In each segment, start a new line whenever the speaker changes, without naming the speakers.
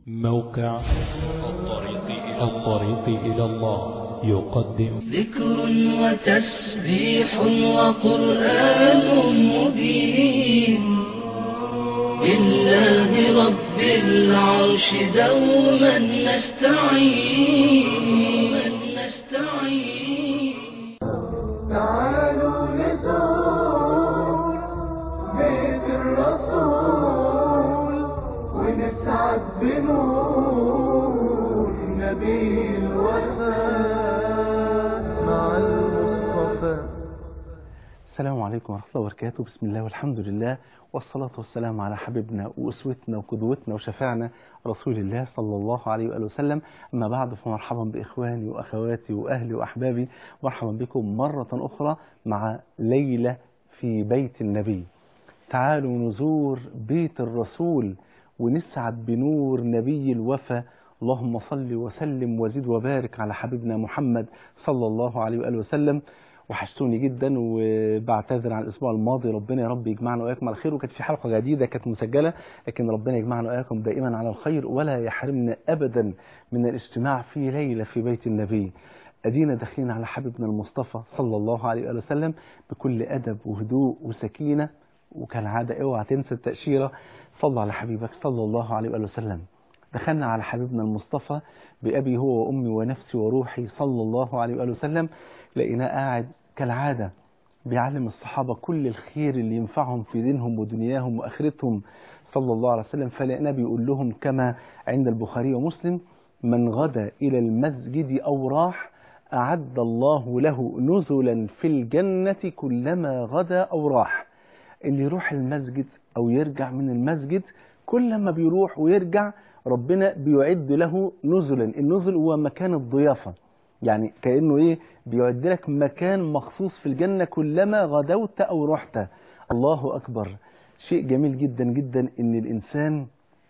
موقع الطريق إلى الله يقدم
ذكر وتسبيح وقرآن مبين لله رب العرش دوما نستعين
تعالوا نزور بيت الرسول ونسعد بنور نبي الوفاء مع المصطفى.
السلام عليكم ورحمة الله وبركاته. بسم الله والحمد لله والصلاة والسلام على حبيبنا وأسوتنا وقدوتنا وشفاعنا رسول الله صلى الله عليه وآله وسلم. أما بعد فمرحبا بإخواني وأخواتي وأهلي وأحبابي، مرحبا بكم مرة أخرى مع ليلة في بيت النبي. تعالوا نزور بيت الرسول ونسعد بنور نبي الوفا. اللهم صل وسلم وزد وبارك على حبيبنا محمد صلى الله عليه وآله وسلم. وحشتوني جدا وبعتذر عن الاسبوع الماضي، ربنا يا رب يجمعنا واياكم على الخير، وكانت في حلقه جديده كانت مسجله، لكن ربنا يجمعنا واياكم دائما على الخير ولا يحرمنا ابدا من الاجتماع في ليله في بيت النبي. ادينا داخلين على حبيبنا المصطفى صلى الله عليه وآله وسلم بكل ادب وهدوء وسكينه، وكالعاده اوعى تنسى التاشيره. صلى على حبيبك صلى الله عليه وآله وسلم. دخلنا على حبيبنا المصطفى بأبي هو وأمي ونفسي وروحي صلى الله عليه وآله وسلم. لقيناه قاعد كالعادة بيعلم الصحابة كل الخير اللي ينفعهم في دينهم ودنياهم وآخرتهم صلى الله عليه وسلم. فلقيناه بيقول لهم كما عند البخاري ومسلم: من غدا إلى المسجد أو راح أعد الله له نزلا في الجنة كلما غدا أو راح. اللي يروح المسجد أو يرجع من المسجد، كل ما بيروح ويرجع ربنا بيعد له نزلا. النزل هو مكان الضيافة، يعني كأنه ايه، بيعد لك مكان مخصوص في الجنة كلما غدوت أو رحت. الله أكبر. شيء جميل جدا جدا إن الإنسان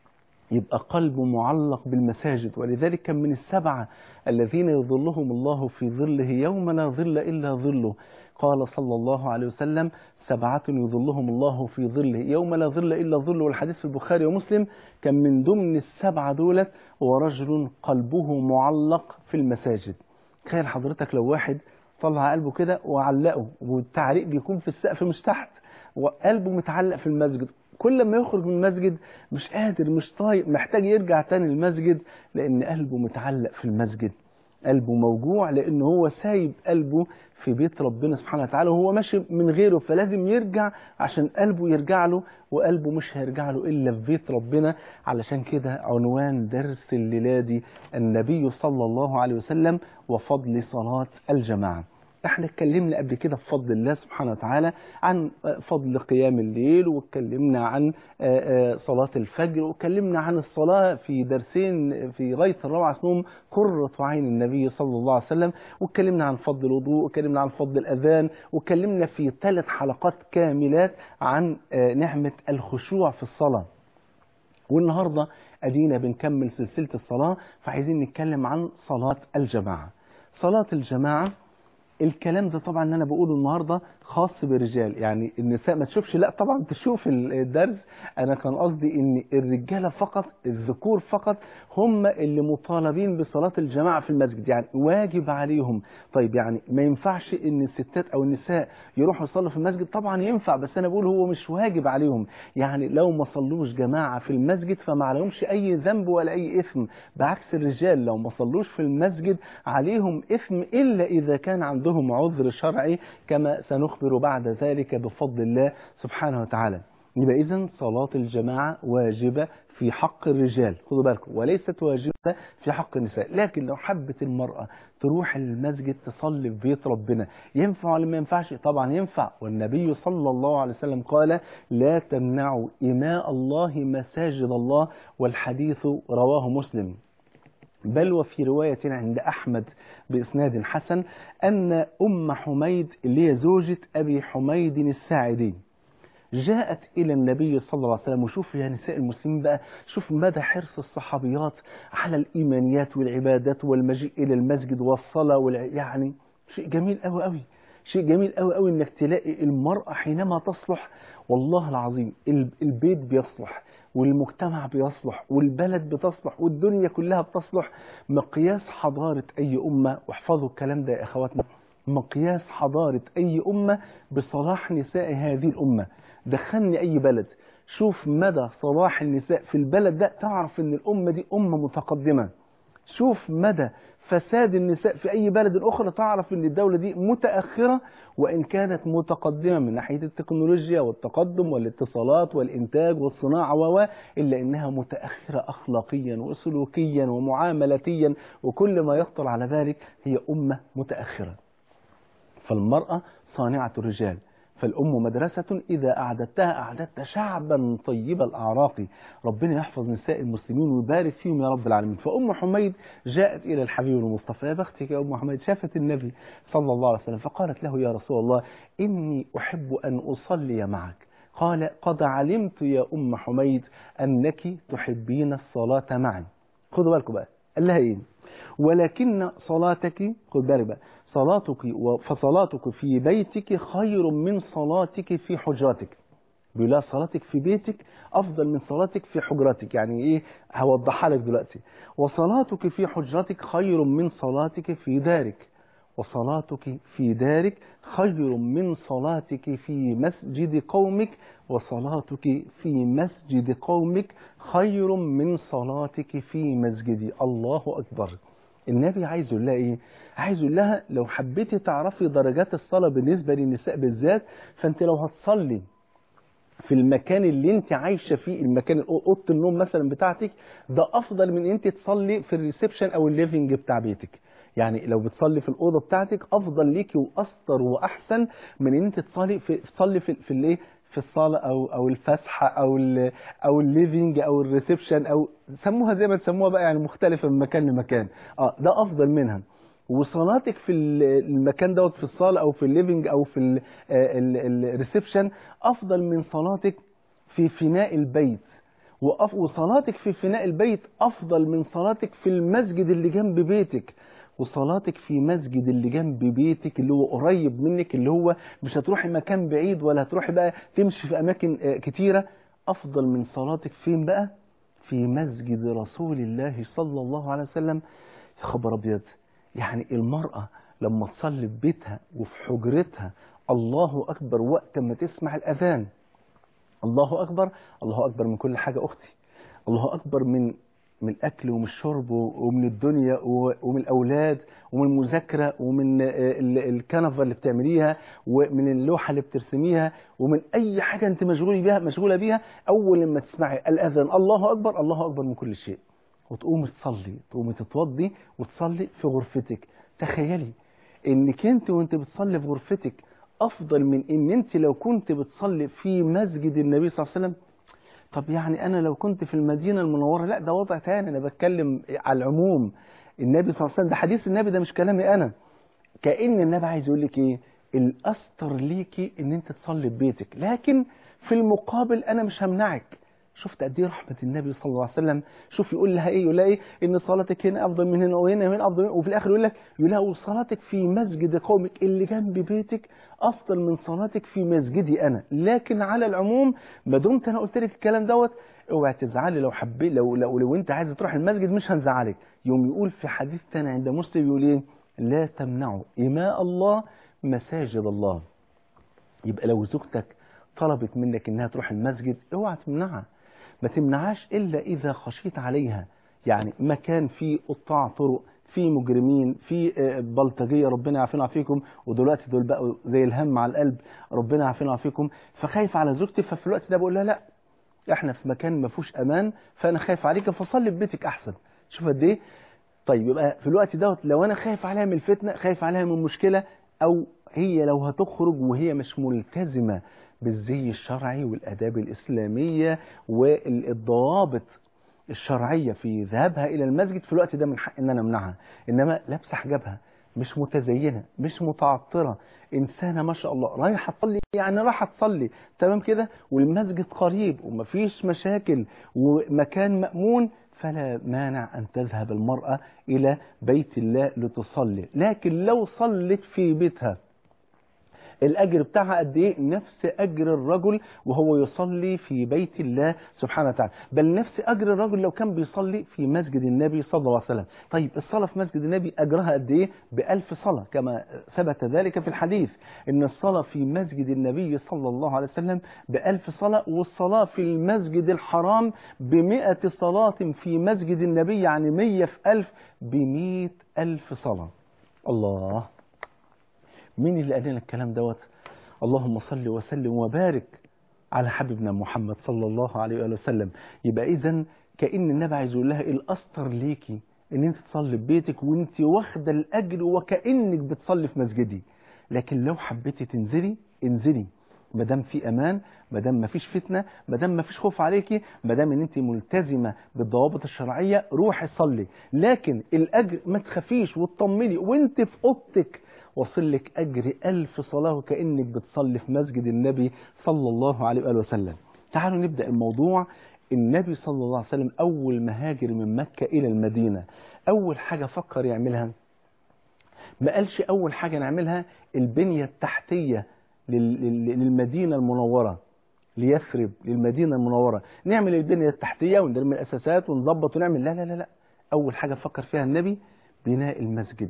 يبقى قلبه معلق بالمساجد، ولذلك كان من السبعة الذين يظلهم الله في ظله يوم لا ظل إلا ظله. قال صلى الله عليه وسلم: سبعة يظلهم الله في ظله يوم لا ظل إلا ظله، والحديث في البخاري ومسلم. كان من ضمن السبعة دولت ورجل قلبه معلق في المساجد. تخيل حضرتك لو واحد طلع قلبه كده وعلقه، والتعليق بيكون في السقف مش تحت، وقلبه متعلق في المسجد، كل ما يخرج من المسجد مش قادر، مش طايق، محتاج يرجع تاني المسجد، لأن قلبه متعلق في المسجد، قلبه موجوع، لأن هو سايب قلبه في بيت ربنا سبحانه وتعالى وهو ماشي من غيره، فلازم يرجع عشان قلبه يرجع له، وقلبه مش هيرجع له إلا في بيت ربنا. علشان كده عنوان درس الليلة دي: النبي صلى الله عليه وسلم وفضل صلاة الجماعة. احنا اتكلمنا قبل كده بفضل الله سبحانه وتعالى عن فضل قيام الليل، واتكلمنا عن صلاة الفجر، واتكلمنا عن الصلاة في درسين في غاية الروعة اسمهم قرة عين النبي صلى الله عليه وسلم، واتكلمنا عن فضل الوضوء، واتكلمنا عن فضل الأذان، واتكلمنا في 3 حلقات كاملات عن نعمة الخشوع في الصلاة. والنهاردة أدينا بنكمل سلسلة الصلاة، فعايزين نتكلم عن صلاة الجماعة. صلاة الجماعة الكلام ده طبعا اللي انا بقوله النهارده خاص بالرجال، يعني النساء ما تشوفش، لا طبعا تشوف الدرس. انا كان قصدي ان الرجاله فقط، الذكور فقط هم اللي مطالبين بصلاه الجماعه في المسجد، يعني واجب عليهم. طيب يعني ما ينفعش ان الستات او النساء يروحوا يصلوا في المسجد؟ طبعا ينفع، بس انا بقول هو مش واجب عليهم. يعني لو ما صلوش جماعه في المسجد فما عليهمش اي ذنب ولا اي اثم، بعكس الرجال لو ما صلوش في المسجد عليهم اثم، الا اذا كان عندهم عذر شرعي، كما سنخبر بعد ذلك بفضل الله سبحانه وتعالى. يبقى إذن صلاة الجماعة واجبة في حق الرجال، خدوا بالكم، وليست واجبة في حق النساء. لكن لو حبت المرأة تروح المسجد تصلي في بيت ربنا، ينفع ولا ما ينفعش؟ طبعا ينفع. والنبي صلى الله عليه وسلم قال: لا تمنعوا إماء الله مساجد الله، والحديث رواه مسلم. بل وفي رواية عند أحمد بإسناد حسن أن أم حميد اللي هي زوجة أبي حميد الساعدي جاءت إلى النبي صلى الله عليه وسلم. وشوف يا نساء المسلمين بقى، شوف مدى حرص الصحابيات على الإيمانيات والعبادات والمجيء إلى المسجد والصلاة يعني شيء جميل أوي أوي، شيء جميل أوي أوي إنك تلاقي المرأة حينما تصلح، والله العظيم البيت بيصلح والمجتمع بيصلح والبلد بتصلح والدنيا كلها بتصلح. مقياس حضارة أي أمة، واحفظوا الكلام ده يا أخواتنا، مقياس حضارة أي أمة بصلاح نساء هذه الأمة. دخلني أي بلد، شوف مدى صلاح النساء في البلد ده، تعرف أن الأمة دي أمة متقدمة. شوف مدى فساد النساء في أي بلد أخرى، تعرف أن الدولة دي متأخرة، وإن كانت متقدمة من ناحية التكنولوجيا والتقدم والاتصالات والإنتاج والصناعة إلا أنها متأخرة أخلاقيا وسلوكيا ومعاملتيا، وكل ما يخطر على ذلك هي أمة متأخرة. فالمرأة صانعة الرجال، فالأم مدرسة إذا أعددتها أعددت شعبا طيب الأعراق. ربنا يحفظ نساء المسلمين ويبارك فيهم يا رب العالمين. فأم حميد جاءت إلى الحبيب المصطفى، يا بختك يا أم حميد، شافت النبي صلى الله عليه وسلم فقالت له يا رسول الله إني أحب أن أصلي معك. قال قد علمت يا أم حميد أنك تحبين الصلاة معي. خذوا بالكم بقى، قال لها إيه؟ ولكن صلاتك، خذ بالك بقى، فصلاتك في بيتك خير من صلاتك في حجرتك. بيقول لها صلاتك في بيتك أفضل من صلاتك في حجرتك. يعني إيه؟ هوضحها لك دلوقتي. وصلاتك في حجرتك خير من صلاتك في دارك، وصلاتك في دارك خير من صلاتك في مسجد قومك، وصلاتك في مسجد قومك خير من صلاتك في مسجدي. الله أكبر. النبي عايز يقول لها ايه؟ عايز يقول لها لو حبيتي تعرفي درجات الصلاة بالنسبة للنساء بالذات، فانت لو هتصلي في المكان اللي انت عايشة فيه، المكان اوضه النوم مثلا بتاعتك، ده افضل من انت تصلي في الريسبشن او الليفنج بتاع بيتك. يعني لو بتصلي في الاوضه بتاعتك افضل ليكي واستر واحسن من ان انت تصلي في الايه، في الصاله او الفسحه او الليفنج او الريسبشن، او سموها زي ما تسموها بقى، يعني مختلفه من مكان لمكان. ده افضل منها. وصلاتك في المكان دوت، في الصاله او في الليفنج او في الريسبشن، افضل من صلاتك في فناء البيت. وصلاتك في فناء البيت افضل من صلاتك في المسجد اللي جنب بيتك. وصلاتك في مسجد اللي جنب بيتك اللي هو قريب منك، اللي هو مش هتروحي مكان بعيد ولا هتروحي بقى تمشي في اماكن كتيرة، افضل من صلاتك فين بقى؟ في مسجد رسول الله صلى الله عليه وسلم. يا خبر ابيض. يعني المرأة لما تصلي في بيتها وفي حجرتها، الله اكبر، وقت ما تسمع الاذان، الله اكبر، الله اكبر من كل حاجة اختي. الله اكبر من الأكل ومن الشرب ومن الدنيا ومن الأولاد ومن المذاكرة ومن الكنفة اللي بتعمليها ومن اللوحة اللي بترسميها ومن أي حاجة أنت مشغولة بيها. أول لما تسمعي الأذان الله أكبر، الله أكبر من كل شيء، وتقومي تصلي، تقومي تتوضي وتصلي في غرفتك. تخيلي إنك أنت وأنت بتصلي في غرفتك أفضل من إن أنت لو كنت بتصلي في مسجد النبي صلى الله عليه وسلم. طب يعني أنا لو كنت في المدينة المنورة، لا ده وضع تاني، أنا بتكلم على العموم. النبي صلى الله عليه وسلم ده حديث النبي، ده مش كلامي أنا. كأن النبي عايز يقول لك إيه؟ الأستر ليكي إن أنت تصلي في بيتك، لكن في المقابل أنا مش همنعك. شفت قد ايه رحمة النبي صلى الله عليه وسلم؟ شوف يقول لها ايه؟ يقول لها ايه؟ ان صلاتك هنا افضل من هنا وهنا وهنا افضل من، وفي الاخر يقول لها وصلاتك في مسجد قومك اللي جنب بيتك افضل من صلاتك في مسجدي انا. لكن على العموم ما دمت انا قلت لك الكلام دوت، اوعي تزعلي لو حبيت، لو انت عايزه تروح المسجد مش هنزعلك. يوم يقول في حديث ثاني عند مسلم يقول ايه؟ لا تمنعوا إماء الله مساجد الله. يبقى لو زوجتك طلبت منك انها تروح المسجد، اوعى تمنعها. ما تمنعهاش إلا إذا خشيت عليها. يعني مكان فيه قطاع طرق، فيه مجرمين، فيه بلطجية، ربنا يعافينا ويعافيكم، ودلوقتي دول بقوا زي الهم على القلب، ربنا يعافينا ويعافيكم. فخايف على زوجتي، ففي الوقت ده بقول لها لا، احنا في مكان ما فيهوش امان، فانا خايف عليك، فصلي في بيتك احسن. شوف قد ايه. طيب يبقى في الوقت دوت لو انا خايف عليها من الفتنة، خايف عليها من مشكلة، او هي لو هتخرج وهي مش ملتزمة بالزي الشرعي والآداب الإسلامية والضوابط الشرعية في ذهابها إلى المسجد، في الوقت ده من حق إن أنا أمنعها. إنما لابسة حجابها، مش متزينة، مش متعطرة، إنسانة ما شاء الله رايحة تصلي، يعني رايحة تصلي تمام كده، والمسجد قريب ومفيش مشاكل ومكان مأمون، فلا مانع أن تذهب المرأة إلى بيت الله لتصلي. لكن لو صلت في بيتها الأجر بتاعها قد إيه؟ نفس أجر الرجل وهو يصلي في بيت الله سبحانه وتعالى، بل نفس أجر الرجل لو كان بيصلي في مسجد النبي صلى الله عليه وسلم. طيب الصلاة في مسجد النبي أجرها قد إيه؟ ب1000 صلاة، كما ثبت ذلك في الحديث إن الصلاة في مسجد النبي صلى الله عليه وسلم ب1000 صلاة، والصلاة في المسجد الحرام ب100 صلاة في مسجد النبي، يعني 100 في 1000 ب100,000 صلاة. الله، مين اللي قال لنا الكلام دوت؟ اللهم صل وسلم وبارك على حبيبنا محمد صلى الله عليه وآله وسلم. يبقى إذن كأن النبي عايز يقول لها الأسطر ليكي إن أنت تصلي في بيتك وأنت واخدة الأجر وكأنك بتصلي في مسجدي. لكن لو حبيتي تنزلي انزلي، ما دام في امان، ما دام ما فيش فتنه، ما دام ما فيش خوف عليكي، ما دام ان انت ملتزمه بالضوابط الشرعيه، روحي صلي. لكن الاجر ما تخافيش وتطمني وانت في اوضتك، وصل لك اجر 1000 صلاه وكانك بتصلي في مسجد النبي صلى الله عليه واله وسلم. تعالوا نبدا الموضوع. النبي صلى الله عليه وسلم اول ما هاجر من مكه الى المدينه، اول حاجه فكر يعملها، ما قالش أول حاجة نعملها البنية التحتية للمدينة المنورة، ليثرب، للمدينة المنورة، نعمل البنية التحتية ونرمي الأساسات ونضبط ونعمل، لا لا لا لا. أول حاجة فكر فيها النبي بناء المسجد.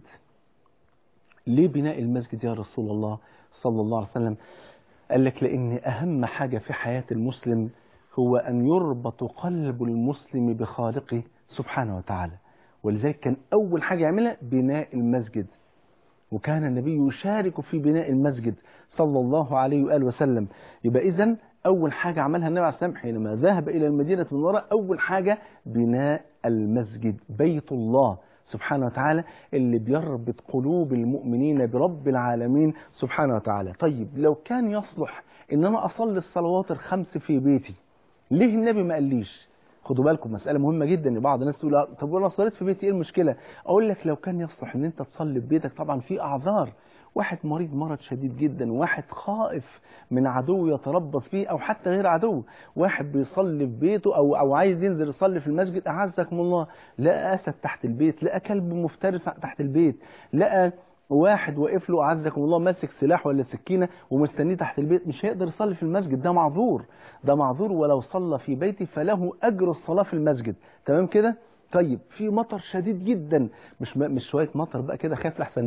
ليه بناء المسجد يا رسول الله صلى الله عليه وسلم؟ قال لك لأن أهم حاجة في حياة المسلم هو أن يربط قلب المسلم بخالقه سبحانه وتعالى، ولذلك كان أول حاجة يعملها بناء المسجد. وكان النبي يشارك في بناء المسجد صلى الله عليه وآله وسلم. يبقى إذن أول حاجة عملها النبي عليه الصلاة والسلام حينما ذهب إلى المدينة المنورة، أول حاجة بناء المسجد، بيت الله سبحانه وتعالى اللي بيربط قلوب المؤمنين برب العالمين سبحانه وتعالى. طيب لو كان يصلح إن أنا أصلي الصلوات الخمس في بيتي، ليه النبي ما قاليش؟ خدوا بالكم مسألة مهمة جدا. بعض الناس تقول طب وانا صليت في بيتي ايه المشكلة؟ اقول لك لو كان يصلح ان انت تصلي في بيتك، طبعا في اعذار، واحد مريض مرض شديد جدا، واحد خائف من عدو يتربص فيه او حتى غير عدو، واحد بيصلي في بيته او عايز ينزل يصلي في المسجد، اعزكم الله لقى اسد تحت البيت، لقى كلب مفترس تحت البيت، لقى واحد واقف له اعزكم الله ماسك سلاح ولا سكينه ومستنيه تحت البيت، مش هيقدر يصلي في المسجد، ده معذور، ده معذور. ولو صلى في بيته فله اجر الصلاه في المسجد. تمام كده؟ طيب في مطر شديد جدا، مش شويه مطر بقى كده خايف لحسن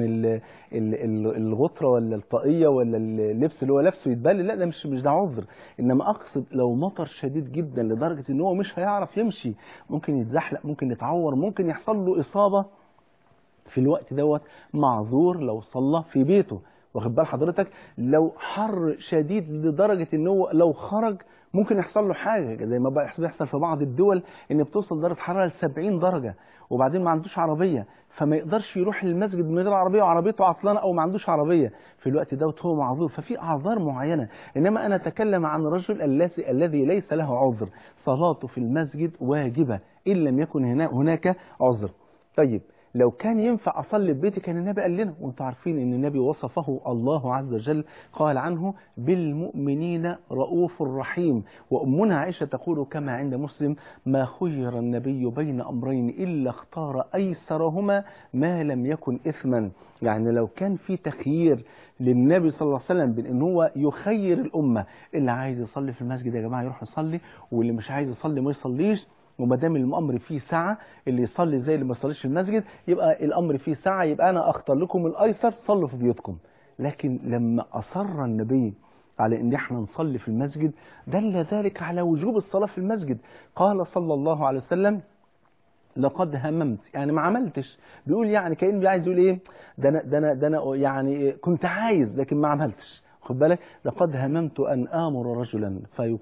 الغطره ولا الطاقيه ولا اللبس اللي هو لابسه يتبل، لا ده مش ده عذر. انما اقصد لو مطر شديد جدا لدرجه ان هو مش هيعرف يمشي، ممكن يتزحلق، ممكن يتعور، ممكن يحصل له اصابه، في الوقت دوت معذور لو صلى في بيته. واخد بال حضرتك؟ لو حر شديد لدرجة ان هو لو خرج ممكن يحصل له حاجة، زي ما بيحصل في بعض الدول ان بتوصل درجة حرارة ل70 درجة، وبعدين ما عندوش عربية فما يقدرش يروح للمسجد من غير عربية، وعربيته عطلانة او ما عندوش عربية، في الوقت دوت هو معذور. ففي اعذار معينة. انما انا اتكلم عن الرجل الذي ليس له عذر، صلاته في المسجد واجبة ان لم يكن هناك عذر. طيب لو كان ينفع أصلي في بيتي كان النبي قال لنا، وانتم عارفين ان النبي وصفه الله عز وجل، قال عنه بالمؤمنين رؤوف رحيم. وأمنا عائشة تقول كما عند مسلم: ما خير النبي بين أمرين إلا اختار أيسرهما ما لم يكن إثما. يعني لو كان في تخيير للنبي صلى الله عليه وسلم بين ان هو يخير الأمة، اللي عايز يصلي في المسجد يا جماعة يروح يصلي، واللي مش عايز يصلي ما يصليش، وما دام الامر فيه سعه، اللي يصلي زي اللي ما يصليش في المسجد، يبقى الامر فيه سعه، يبقى انا اختار لكم الايسر، صلوا في بيوتكم. لكن لما اصر النبي على ان احنا نصلي في المسجد دل ذلك على وجوب الصلاه في المسجد. قال صلى الله عليه وسلم: لقد هممت، يعني ما عملتش، بيقول يعني كأنه عايز يقول ايه، ده انا يعني كنت عايز لكن ما عملتش. خد بالك: لقد هممت أن آمر رجلا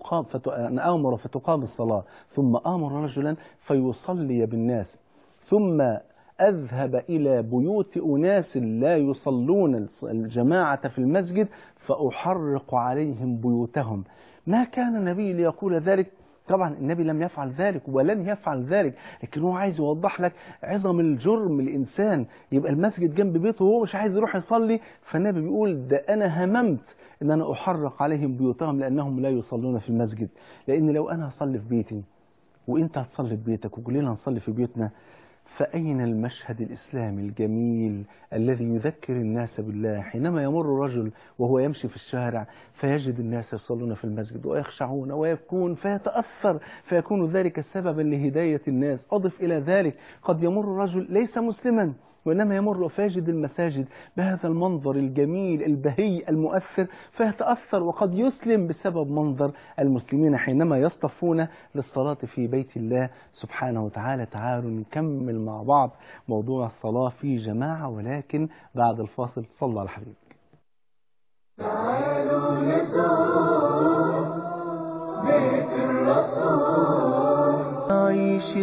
فتقام الصلاة، ثم آمر رجلا فيصلي بالناس، ثم أذهب إلى بيوت أناس لا يصلون الجماعة في المسجد فأحرق عليهم بيوتهم. ما كان النبي ليقول ذلك، طبعا النبي لم يفعل ذلك ولن يفعل ذلك، لكن هو عايز يوضح لك عظم الجرم الإنسان يبقى المسجد جنب بيته وهو مش عايز يروح يصلي. فالنبي بيقول: ده أنا هممت إن أنا أحرق عليهم بيوتهم لأنهم لا يصلون في المسجد. لأن لو أنا هصلي في بيتي وإنت هتصلي في بيتك وكلنا هنصلي في بيوتنا، فأين المشهد الإسلامي الجميل الذي يذكر الناس بالله حينما يمر رجل وهو يمشي في الشارع فيجد الناس يصلون في المسجد ويخشعون ويبكون فيتأثر فيكون ذلك سببا لهداية الناس. أضف إلى ذلك قد يمر رجل ليس مسلما وإنما يمر فيجد المساجد بهذا المنظر الجميل البهي المؤثر فيتأثر وقد يسلم بسبب منظر المسلمين حينما يصطفون للصلاة في بيت الله سبحانه وتعالى. تعالوا نكمل مع بعض موضوع الصلاة في جماعة، ولكن بعد الفاصل. صلى على حبيبك.
تعالوا نزور بيت الرسول، نعيش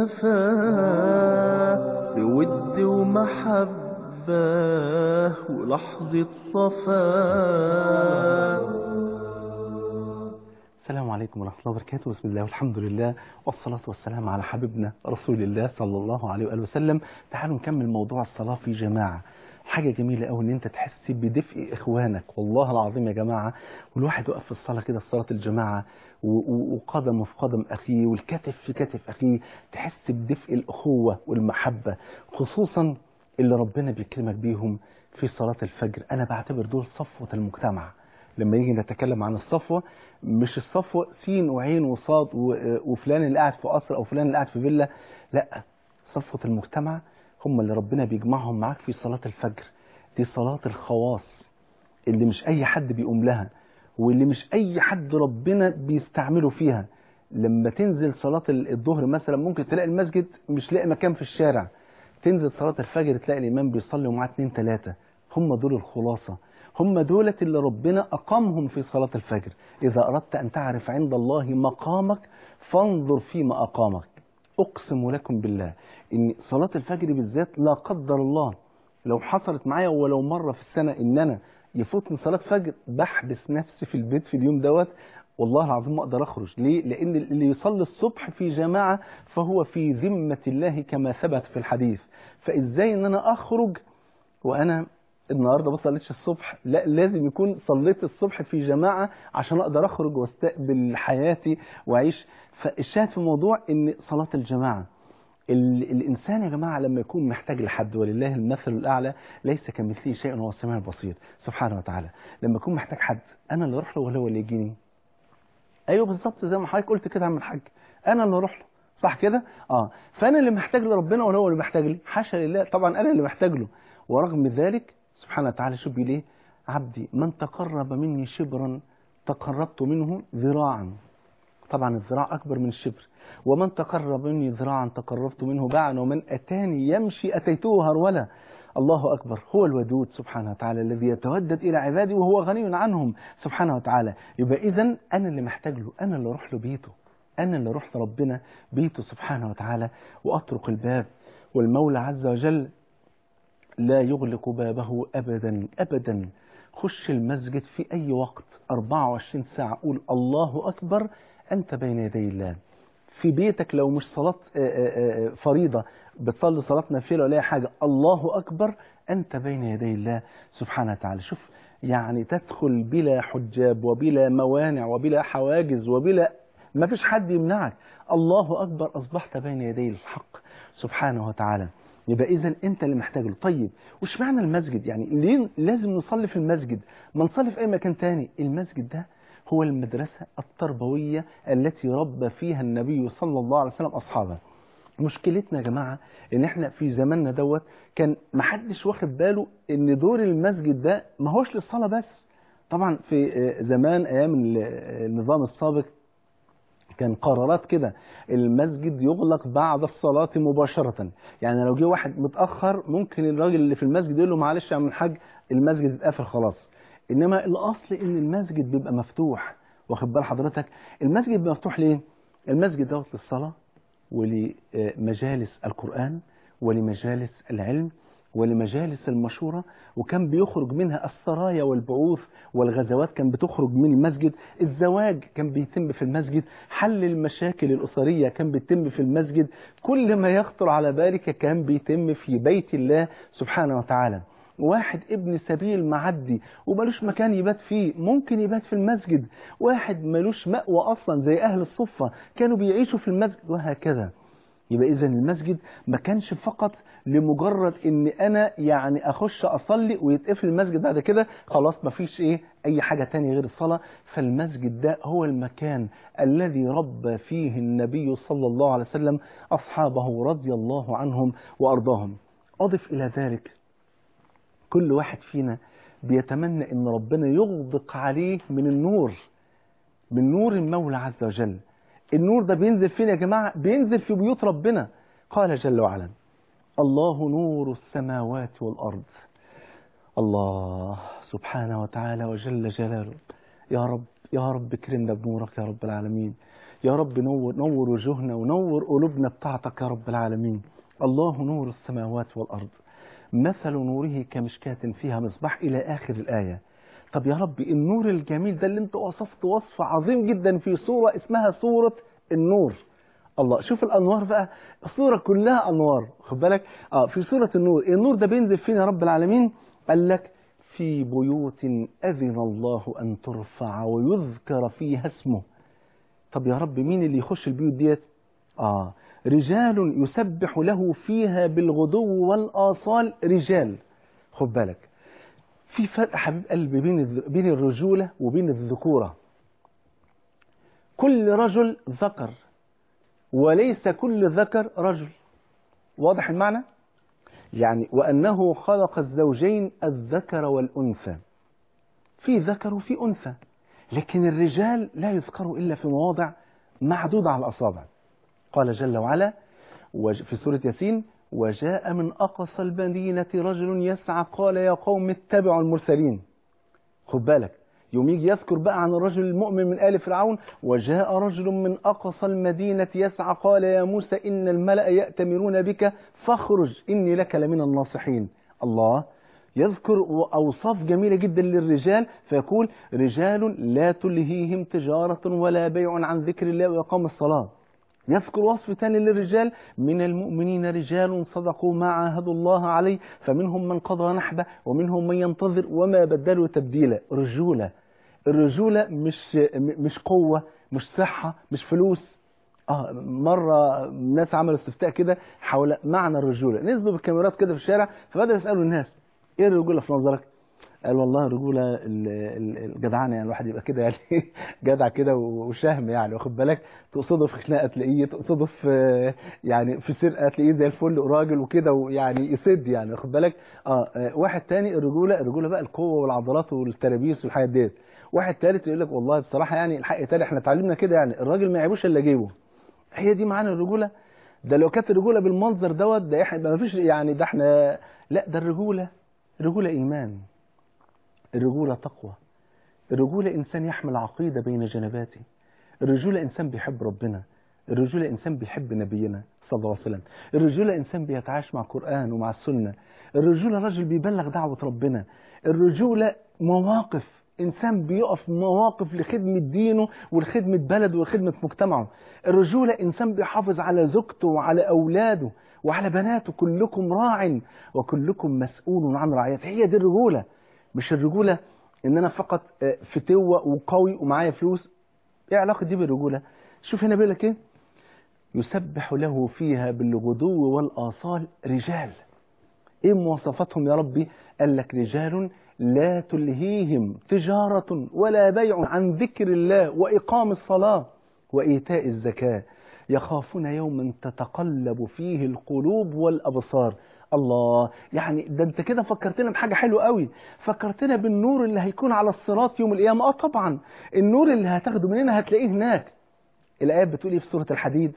الدفا بود ومحبة ولحظة صفاء.
السلام عليكم ورحمة الله وبركاته. بسم الله والحمد لله والصلاة والسلام على حبيبنا رسول الله صلى الله عليه وآله وسلم. تعالوا نكمل موضوع الصلاة في جماعة. حاجة جميلة قوي ان انت تحس بدفء اخوانك، والله العظيم يا جماعة. والواحد يقف في الصلاة كده، صلاة الجماعة، وقدم في قدم اخيه والكتف في كتف اخيه، تحس بدفء الاخوة والمحبة، خصوصا اللي ربنا بيكرمك بيهم في صلاة الفجر. انا بعتبر دول صفوة المجتمع. لما يجي نتكلم عن الصفوة، مش الصفوة سين وعين وصاد وفلان اللي قاعد في قصر او فلان اللي قاعد في فيلا، لا، صفوة المجتمع هم اللي ربنا بيجمعهم معاك في صلاة الفجر. دي صلاة الخواص اللي مش أي حد بيقوم لها، واللي مش أي حد ربنا بيستعمله فيها. لما تنزل صلاة الظهر مثلا ممكن تلاقي المسجد مش لاقي مكان في الشارع، تنزل صلاة الفجر تلاقي الإمام بيصلي ومعاه 2 3. هم دول الخلاصة، هم دولة اللي ربنا أقامهم في صلاة الفجر. إذا أردت أن تعرف عند الله مقامك فانظر فيما أقامك. أقسم لكم بالله إن صلاة الفجر بالذات لا قدر الله لو حصلت معايا ولو مرة في السنة إن أنا يفوتني صلاة فجر، بحبس نفسي في البيت في اليوم دوت، والله العظيم ما أقدر أخرج. ليه؟ لأن اللي يصلي الصبح في جماعة فهو في ذمة الله كما ثبت في الحديث. فإزاي إن أنا أخرج وأنا النهاردة ما صليتش الصبح؟ لا، لازم يكون صليت الصبح في جماعة عشان أقدر أخرج واستقبل حياتي وأعيش. فالشاهد في الموضوع إن صلاة الجماعة، الإنسان يا جماعة لما يكون محتاج لحد، ولله المثل الأعلى، ليس كمثله شيء وهو السميع البصير سبحانه وتعالى. لما يكون محتاج حد، أنا اللي أروح له ولا هو اللي يجيني؟ أيوه بالظبط زي ما حضرتك قلت كده يا عم الحاج، أنا اللي أروح له، صح كده؟ فأنا اللي محتاج لربنا ولا هو اللي محتاج لي؟ حاشا لله، طبعا أنا اللي محتاج له. ورغم ذلك سبحانه وتعالى شوف ليه؟ عبدي من تقرب مني شبرا تقربت منه ذراعا. طبعا الذراع أكبر من الشبر. ومن تقرب مني ذراعا تقربت منه باعا، ومن أتاني يمشي أتيته هرولا. الله أكبر. هو الودود سبحانه وتعالى الذي يتودد إلى عباده وهو غني عنهم سبحانه وتعالى. يبقى إذن أنا اللي محتاج له، أنا اللي أروح له بيته، أنا اللي أروح لربنا بيته سبحانه وتعالى وأطرق الباب. والمولى عز وجل لا يغلق بابه أبدا أبدا. خش المسجد في أي وقت 24 ساعة، قول الله أكبر، أنت بين يدي الله. في بيتك لو مش صلاة فريضة، بتصلي صلاة نافلة ولا أي حاجة، الله أكبر، أنت بين يدي الله سبحانه وتعالى. شوف يعني تدخل بلا حجاب وبلا موانع وبلا حواجز وبلا، ما فيش حد يمنعك. الله أكبر، أصبحت بين يدي الحق سبحانه وتعالى. يبقى إذن أنت اللي محتاج له. طيب وش معنى المسجد؟ يعني ليه لازم نصلي في المسجد؟ ما نصلي في أي مكان تاني. المسجد ده هو المدرسة التربوية التي ربى فيها النبي صلى الله عليه وسلم أصحابه. مشكلتنا يا جماعة إن إحنا في زماننا دوت كان محدش واخد باله إن دور المسجد ده ما هوش للصلاة بس. طبعا في زمان أيام النظام السابق كان قرارات كده، المسجد يغلق بعد الصلاة مباشرة. يعني لو جه واحد متأخر ممكن الراجل اللي في المسجد يقول له معلش يا عم الحاج المسجد اتقفل خلاص. إنما الأصل إن المسجد بيبقى مفتوح. واخد بال حضرتك؟ المسجد بيبقى مفتوح ليه؟ المسجد دوت للصلاة ولمجالس القرآن ولمجالس العلم ولمجالس المشورة، وكان بيخرج منها السرايا والبعوث والغزوات كان بتخرج من المسجد. الزواج كان بيتم في المسجد، حل المشاكل الأسرية كان بيتم في المسجد، كل ما يخطر على بالك كان بيتم في بيت الله سبحانه وتعالى. واحد ابن سبيل معدي ومالوش مكان يبات فيه ممكن يبات في المسجد. واحد مالوش مأوى أصلا زي أهل الصفة كانوا بيعيشوا في المسجد، وهكذا. يبقى إذا المسجد ما كانش فقط لمجرد ان انا يعني اخش اصلي ويتقفل المسجد بعد كده خلاص ما فيش اي حاجة تاني غير الصلاة. فالمسجد ده هو المكان الذي ربى فيه النبي صلى الله عليه وسلم اصحابه رضي الله عنهم وارضاهم. اضف الى ذلك كل واحد فينا بيتمنى ان ربنا يغدق عليه من النور، من نور المولى عز وجل. النور ده بينزل فين يا جماعة؟ بينزل في بيوت ربنا. قال جل وعلا: الله نور السماوات والأرض. الله سبحانه وتعالى وجل جلاله. يا رب يا رب اكرمنا بنورك يا رب العالمين. يا رب نور وجوهنا ونور قلوبنا بطاعتك يا رب العالمين. الله نور السماوات والأرض مثل نوره كمشكاة فيها مصباح إلى آخر الآية. طب يا رب النور الجميل ده اللي انت وصفته وصف عظيم جدا في سورة اسمها سورة النور. الله شوف الأنوار بقى، السورة كلها أنوار، خد بالك. في سورة النور، النور ده بينزل فين يا رب العالمين؟ قال لك في بيوت أذن الله أن ترفع ويذكر فيها اسمه. طب يا رب مين اللي يخش البيوت ديت؟ رجال يسبح له فيها بالغدو والآصال. رجال، خد بالك في فرق حبيب قلبي بين الرجولة وبين الذكورة. كل رجل ذكر وليس كل ذكر رجل. واضح المعنى؟ يعني وأنه خلق الزوجين الذكر والأنثى، في ذكر وفي أنثى، لكن الرجال لا يذكروا إلا في مواضع معدودة على الأصابع. قال جل وعلا في سورة ياسين: وجاء من أقصى المدينة رجل يسعى قال يا قوم اتبعوا المرسلين. خد بالك يوم يجي يذكر بقى عن الرجل المؤمن من آل فرعون: وجاء رجل من أقصى المدينة يسعى قال يا موسى إن الملأ يأتمرون بك فاخرج إني لك لمن الناصحين. الله يذكر أوصاف جميلة جدا للرجال، فيقول: رجال لا تلهيهم تجارة ولا بيع عن ذكر الله وإقام الصلاة. يذكر وصف ثاني للرجال: من المؤمنين رجال صدقوا ما عاهدوا الله عليه فمنهم من قضى نحبه ومنهم من ينتظر وما بدلوا تبديلا. رجولة. الرجولة مش قوة، مش صحة، مش فلوس. مرة ناس عملوا استفتاء كده حول معنى الرجولة، نزلوا بالكاميرات كده في الشارع، فبدأوا يسألوا الناس: ايه الرجولة في نظرك؟ قال: والله الرجولة الجدعانة، يعني الواحد يبقى كده يعني جدع كده وشهم، يعني واخد بالك، تقصده في خناقة تلاقيه، تقصده في يعني في سرقة تلاقيه زي الفل وراجل وكده، ويعني يسد يعني واخد بالك. واحد تاني الرجولة بقى القوة والعضلات والترابيس والحاجات ديت. واحد تالت يقول لك: والله بصراحة يعني الحق تاني احنا اتعلمنا كده، يعني الراجل ما يعيبوش الا جيبه. هي دي معنى الرجولة؟ ده لو كانت الرجولة بالمنظر دوت ده احنا ما فيش يعني، ده احنا لا، ده الرجولة إيمان، الرجولة تقوى، الرجولة إنسان يحمل عقيدة بين جنباته، الرجولة إنسان بيحب ربنا، الرجولة إنسان بيحب نبينا صلى الله عليه وسلم، الرجولة إنسان بيتعايش مع القرآن ومع السنة، الرجولة رجل بيبلغ دعوة ربنا، الرجولة مواقف، إنسان بيقف مواقف لخدمة دينه ولخدمة بلده ولخدمة مجتمعه، الرجولة إنسان بيحافظ على زوجته وعلى أولاده وعلى بناته. كلكم راع وكلكم مسؤول عن رعيته. هي دي الرجولة. مش الرجولة ان انا فقط فتوة وقوي ومعايا فلوس. ايه علاقة دي بالرجولة؟ شوف هنا بيقول لك ايه: يسبح له فيها بالغدو والآصال رجال. ايه مواصفاتهم يا ربي؟ قال لك: رجال لا تلهيهم تجارة ولا بيع عن ذكر الله وإقام الصلاة وإيتاء الزكاة يخافون يوما تتقلب فيه القلوب والأبصار. الله، يعني ده انت كده فكرتنا بحاجة حلوة قوي، فكرتنا بالنور اللي هيكون على الصراط يوم القيامة. طبعا النور اللي هتاخده مننا هتلاقيه هناك. الآيات بتقول ايه في سورة الحديد؟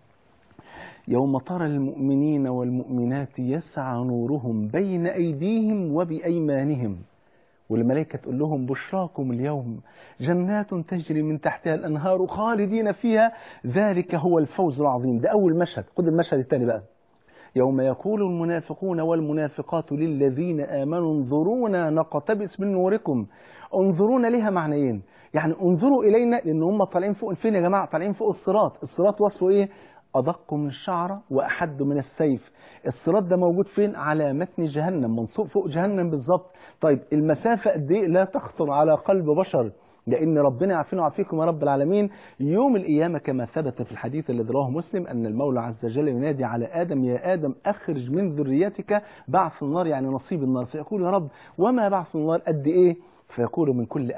يوم ترى المؤمنين والمؤمنات يسعى نورهم بين أيديهم وبأيمانهم والملائكة تقول لهم: بشراكم اليوم جنات تجري من تحتها الأنهار خالدين فيها ذلك هو الفوز العظيم. ده أول مشهد. خد المشهد الثاني بقى: يوم يقول المنافقون والمنافقات للذين آمنوا انظرونا نقتبس من نوركم. انظرونا ليها معنيين، يعني انظروا إلينا لأن هم طالعين فوق. فين يا جماعة؟ طالعين فوق الصراط. الصراط وصفه إيه؟ أدق من الشعرة وأحد من السيف. الصراط ده موجود فين؟ على متن جهنم، منصوب فوق جهنم بالظبط. طيب المسافة قد إيه؟ لا تخطر على قلب بشر. لأن ربنا يعافينا ويعافيكم يا رب العالمين. يوم القيامة كما ثبت في الحديث الذي رواه مسلم أن المولى عز وجل ينادي على آدم: يا آدم أخرج من ذريتك بعث النار، يعني نصيب النار. فيقول: يا رب وما بعث النار، قد إيه؟ فيقول: من كل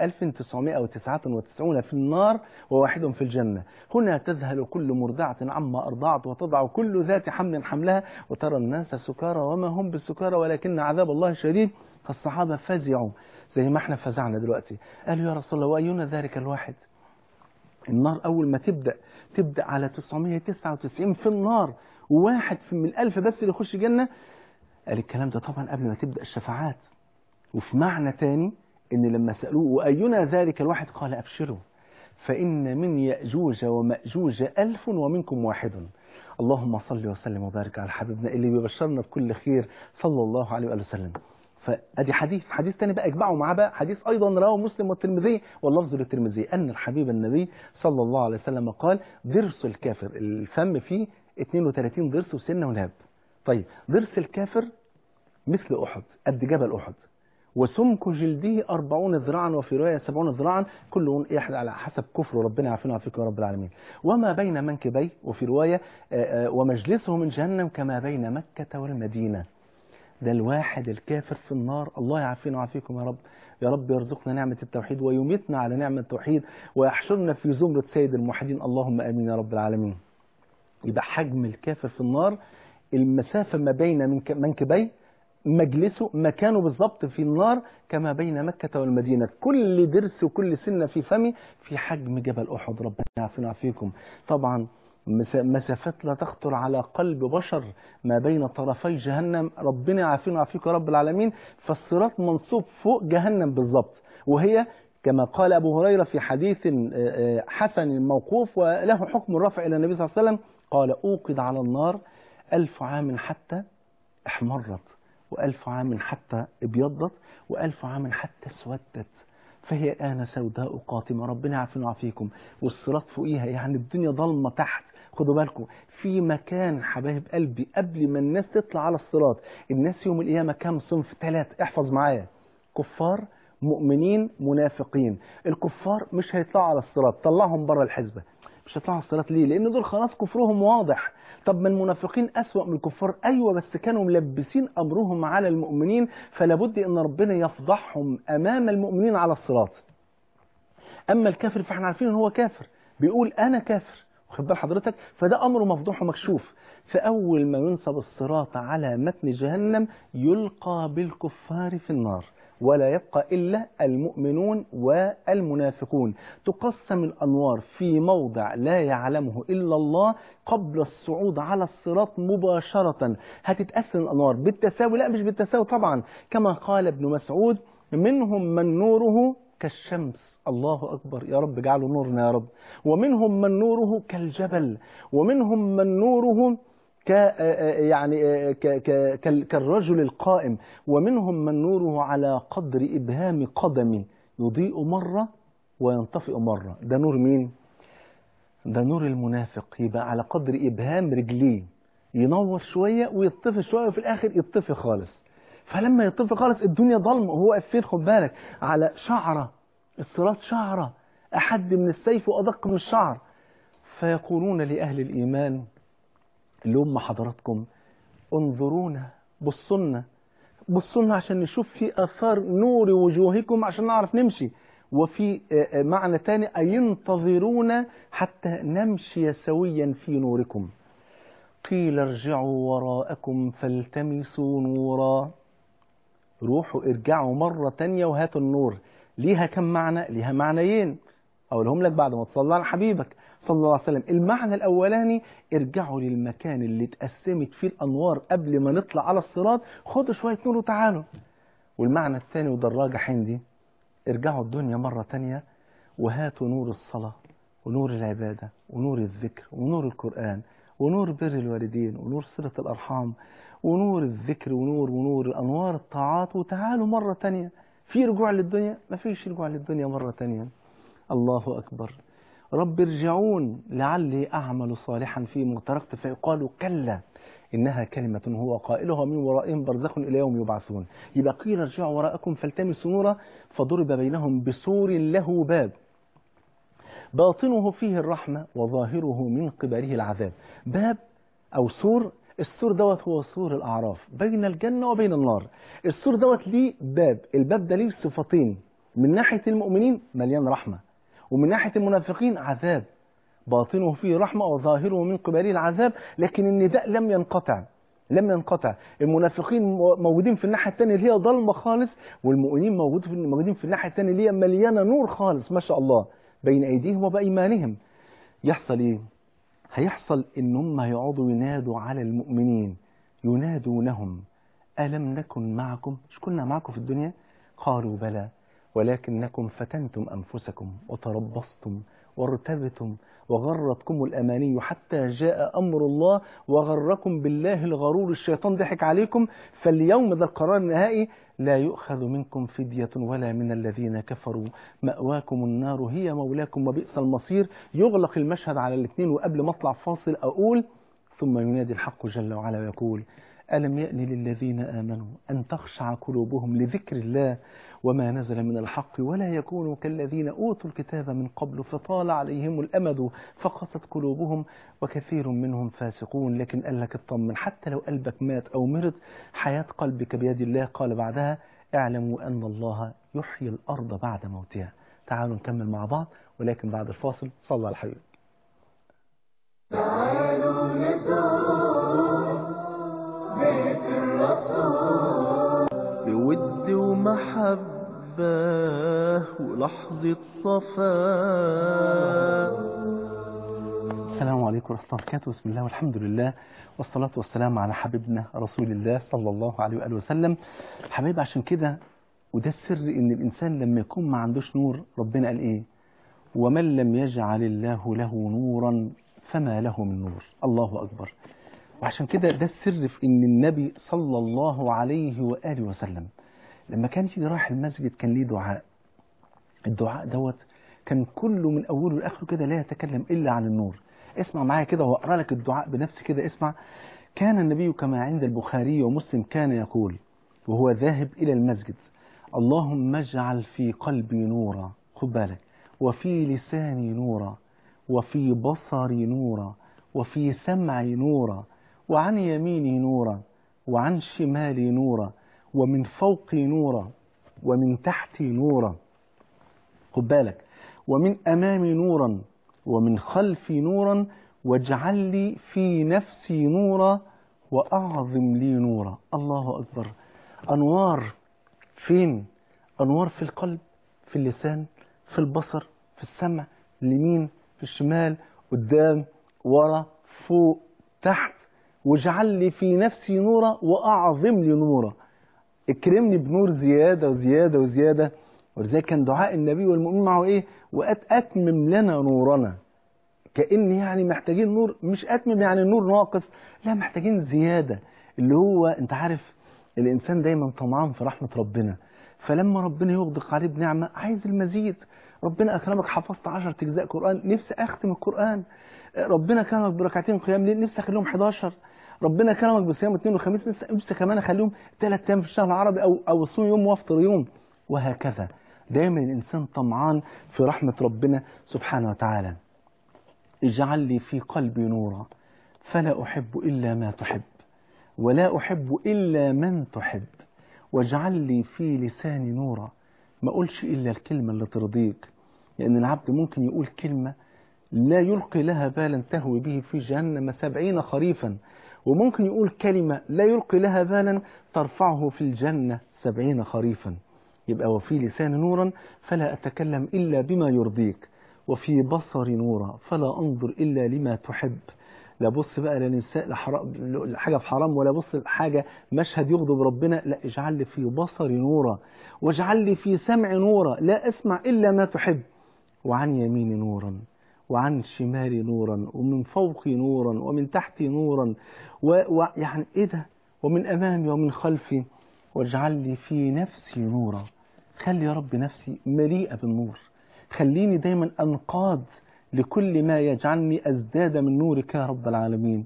1999 في النار وواحد في الجنة. هنا تذهل كل مرضعة عما أرضعت وتضع كل ذات حمل حملها وترى الناس سكارى وما هم بسكارى ولكن عذاب الله شديد. فالصحابة فزعوا زي ما احنا فزعنا دلوقتي، قالوا: يا رسول الله وأينا ذلك الواحد؟ النار أول ما تبدأ على 999 في النار، وواحد من 1000 بس اللي يخش جنة. قال الكلام ده طبعا قبل ما تبدأ الشفاعات. وفي معنى تاني إن لما سألوه: وأينا ذلك الواحد؟ قال: أبشروا فإن من يأجوج ومأجوج 1000 ومنكم واحد. اللهم صل وسلم وبارك على حبيبنا اللي بيبشرنا بكل خير صلى الله عليه وآله وسلم. فأدي حديث تاني بقى اجمعوا معاه بقى، حديث أيضا رواه مسلم والترمذي واللفظ للترمذي أن الحبيب النبي صلى الله عليه وسلم قال: ضرس الكافر، الفم فيه 32 ضرس وسنة وناب. طيب ضرس الكافر مثل أحد، قد جبل أحد، وسمك جلده 40 ذراعا وفي رواية 70 ذراعا، كل واحد على حسب كفره، ربنا يعافينا ويعافيكم يا رب العالمين. وما بين منكبيه، وفي رواية ومجلسه من جهنم كما بين مكة والمدينة. ده الواحد الكافر في النار. الله يعافينا ويعافيكم يا رب. يا رب يرزقنا نعمة التوحيد ويميتنا على نعمة التوحيد ويحشرنا في زمرة سيد الموحدين، اللهم آمين يا رب العالمين. يبقى حجم الكافر في النار المسافة ما بين منكبيه، مجلسه مكانه بالضبط في النار كما بين مكة والمدينة، كل درس وكل سنة في فمي في حجم جبل أحد، ربنا يعافينا ويعافيكم. طبعا مسافات لا تخطر على قلب بشر ما بين طرفي جهنم، ربنا يعافينا ويعافيكم يا رب العالمين. فالصراط منصوب فوق جهنم بالضبط، وهي كما قال أبو هريرة في حديث حسن موقوف وله حكم الرفع إلى النبي صلى الله عليه وسلم، قال: أوقد على النار 1000 عام حتى احمرت، و1000 عام حتى ابيضت، و1000 عام حتى اسودت، فهي الآن سوداء قاتمة، ربنا يعافينا ويعافيكم. والصراط فوقيها، يعني الدنيا ضلمة تحت. خدوا بالكم في مكان حبايب قلبي قبل ما الناس تطلع على الصراط، الناس يوم القيامة كام صنف؟ 3، احفظ معايا: كفار، مؤمنين، منافقين. الكفار مش هيطلعوا على الصراط، طلعهم بره الحزبة، مش هيطلعوا على الصراط. ليه؟ لأن دول خلاص كفرهم واضح. طب من المنافقين أسوأ من الكفار؟ أيوة، بس كانوا ملبسين أمرهم على المؤمنين، فلابد أن ربنا يفضحهم أمام المؤمنين على الصراط. أما الكافر فإحنا عارفين أن هو كافر، بيقول أنا كافر، واخد بال حضرتك؟ فده أمره مفضوح ومكشوف. فأول ما ينصب الصراط على متن جهنم يلقى بالكفار في النار، ولا يبقى إلا المؤمنون والمنافقون. تقسم الأنوار في موضع لا يعلمه إلا الله قبل الصعود على الصراط مباشرة. هتتقسم الأنوار بالتساوي؟ لا، مش بالتساوي طبعا. كما قال ابن مسعود: منهم من نوره كالشمس، الله أكبر، يا رب اجعله نورنا يا رب. ومنهم من نوره كالجبل، ومنهم من نوره كالرجل القائم، ومنهم من نوره على قدر إبهام قدمي، يضيء مرة وينطفئ مرة. ده نور مين؟ ده نور المنافق. يبقى على قدر إبهام رجليه، ينور شوية ويطفي شوية وفي الآخر يطفي خالص. فلما يطفي خالص الدنيا ضلمة وهو واقف فين؟ خد بالك، على شعرة الصراط، شعرة أحد من السيف وأدق من الشعر. فيقولون لأهل الإيمان اللي هم حضراتكم: انظرونا، بصونا عشان نشوف في أثار نور وجوهكم عشان نعرف نمشي. وفي معنى تاني: أينتظرونا حتى نمشي سويا في نوركم. قيل ارجعوا وراءكم فالتمسوا نورا. روحوا ارجعوا مرة تانية وهاتوا النور. ليها كم معنى؟ ليها معنيين، أقولهم لك بعد ما تصلى على حبيبك صلى الله عليه وسلم. المعنى الأولاني: ارجعوا للمكان اللي اتقسمت فيه الأنوار قبل ما نطلع على الصراط، خدوا شوية نور وتعالوا. والمعنى الثاني وده الراجح عندي: ارجعوا الدنيا مرة تانية وهاتوا نور الصلاة ونور العبادة ونور الذكر ونور القرآن ونور بر الوالدين ونور صلة الأرحام ونور الذكر ونور أنوار الطاعات، وتعالوا مرة تانية. في رجوع للدنيا؟ ما فيش رجوع للدنيا مرة تانية. الله أكبر. رب ارجعون لعلي أعمل صالحا فيما تركت، فيقال كلا إنها كلمة هو قائلها من ورائهم برزخ إلى يوم يبعثون. يبقى قيل ارجعوا وراءكم فالتمسوا نورا فضرب بينهم بسور له باب باطنه فيه الرحمة وظاهره من قبله العذاب. باب أو سور، السور دوت هو سور الأعراف بين الجنة وبين النار. السور دوت ليه باب، الباب ده ليه صفتين، من ناحية المؤمنين مليان رحمة، ومن ناحية المنافقين عذاب. باطنه فيه رحمة وظاهره من قبله العذاب، لكن النداء لم ينقطع. المنافقين موجودين في الناحية الثانية اللي هي ضلمة خالص، والمؤمنين موجودين في الناحية الثانية اللي هي مليانة نور خالص ما شاء الله بين أيديهم وبأيمانهم. يحصل إيه؟ هيحصل إن هم يقعدوا ينادوا على المؤمنين، ينادونهم ألم نكن معكم؟ مش كنا معكم في الدنيا؟ قالوا بلى ولكنكم فتنتم أنفسكم وتربصتم وارتبتم وغرتكم الأماني حتى جاء أمر الله وغركم بالله الغرور. الشيطان ضحك عليكم، فاليوم ذا القرار النهائي لا يؤخذ منكم فدية ولا من الذين كفروا، مأواكم النار هي مولاكم وبئس المصير. يغلق المشهد على الاثنين. وقبل ما اطلع فاصل أقول ثم ينادي الحق جل وعلا ويقول ألم يأن للذين آمنوا أن تخشع قلوبهم لذكر الله وما نزل من الحق ولا يكونوا كالذين أوتوا الكتاب من قبل فطال عليهم الأمد فقست قلوبهم وكثير منهم فاسقون. لكن قال لك اطمن، حتى لو قلبك مات أو مرض حياة قلبك بيد الله. قال بعدها اعلموا أن الله يحيي الأرض بعد موتها. تعالوا نكمل مع بعض، ولكن بعد الفاصل صلى على الحبيب.
تعالوا نزور بيت الرسول بود ومحبة ولحظة صفاء.
السلام عليكم ورحمة الله وبركاته. بسم الله والحمد لله والصلاة والسلام على حبيبنا رسول الله صلى الله عليه وآله وسلم. حبيب، عشان كده وده السر إن الإنسان لما يكون ما عندوش نور، ربنا قال إيه؟ ومن لم يجعل الله له نورا فما له من نور. الله أكبر. وعشان كده ده السر في إن النبي صلى الله عليه وآله وسلم لما كان يجي رايح المسجد كان ليه دعاء. الدعاء دوت كان كله من أوله لآخره كده لا يتكلم إلا عن النور. اسمع معايا كده وأقرأ لك الدعاء بنفسي كده. اسمع. كان النبي كما عند البخاري ومسلم كان يقول وهو ذاهب إلى المسجد اللهم اجعل في قلبي نورا، خد بالك، وفي لساني نورا، وفي بصري نورا، وفي سمعي نورا، وعن يميني نورا، وعن شمالي نورا، ومن فوقي نورا، ومن تحتي نورا، خد بالك، ومن أمامي نورا، ومن خلفي نورا، واجعل لي في نفسي نورا، وأعظم لي نورا. الله أكبر. أنوار فين؟ أنوار في القلب، في اللسان، في البصر، في السمع، اليمين، في الشمال، قدام، ورا، فوق، تحت. واجعل لي في نفسي نورا وأعظم لي نورا. اكرمني بنور زيادة وزيادة وزيادة. ولذلك كان دعاء النبي والمؤمنين معه ايه؟ وأتمم لنا نورنا. كأن يعني محتاجين نور، مش أتمم يعني النور ناقص، لا محتاجين زيادة. اللي هو انت عارف الإنسان دايما طمعان في رحمة ربنا، فلما ربنا يغدق عليه بنعمة عايز المزيد. ربنا أكرمك حفظت 10 أجزاء قرآن، نفسي أختم القرآن. ربنا كرمك بركعتين قيام ليل، نفسي أخليهم 11. ربنا كرمك بصيام اثنين وخميس، نفسي كمان أخليهم 3 أيام في الشهر العربي أو أصوم يوم وأفطر يوم، وهكذا. دايما الإنسان طمعان في رحمة ربنا سبحانه وتعالى. اجعل لي في قلبي نورا فلا أحب إلا ما تحب ولا أحب إلا من تحب، واجعل لي في لساني نورا، ما أقولش إلا الكلمة اللي ترضيك. لأن العبد ممكن يقول كلمة لا يلقي لها بالا تهوي به في جهنم 70 خريفا، وممكن يقول كلمة لا يلقي لها بالا ترفعه في الجنة 70 خريفا. يبقى وفي لسان نورا فلا أتكلم إلا بما يرضيك، وفي بصري نورا فلا أنظر إلا لما تحب. لا بص بقى لنساء حاجة في حرام، ولا بص حاجة مشهد يغضب ربنا، لا اجعل لي في بصري نورا، واجعل لي في سمعي نورا لا أسمع إلا ما تحب، وعن يميني نورا، وعن شمالي نورا، ومن فوقي نورا، ومن تحتي نورا، ويعني إيه ده، ومن أمامي ومن خلفي، واجعل لي في نفسي نورا. خلي يا رب نفسي مليئة بالنور، خليني دايما أنقاد لكل ما يجعلني أزداد من نورك يا رب العالمين.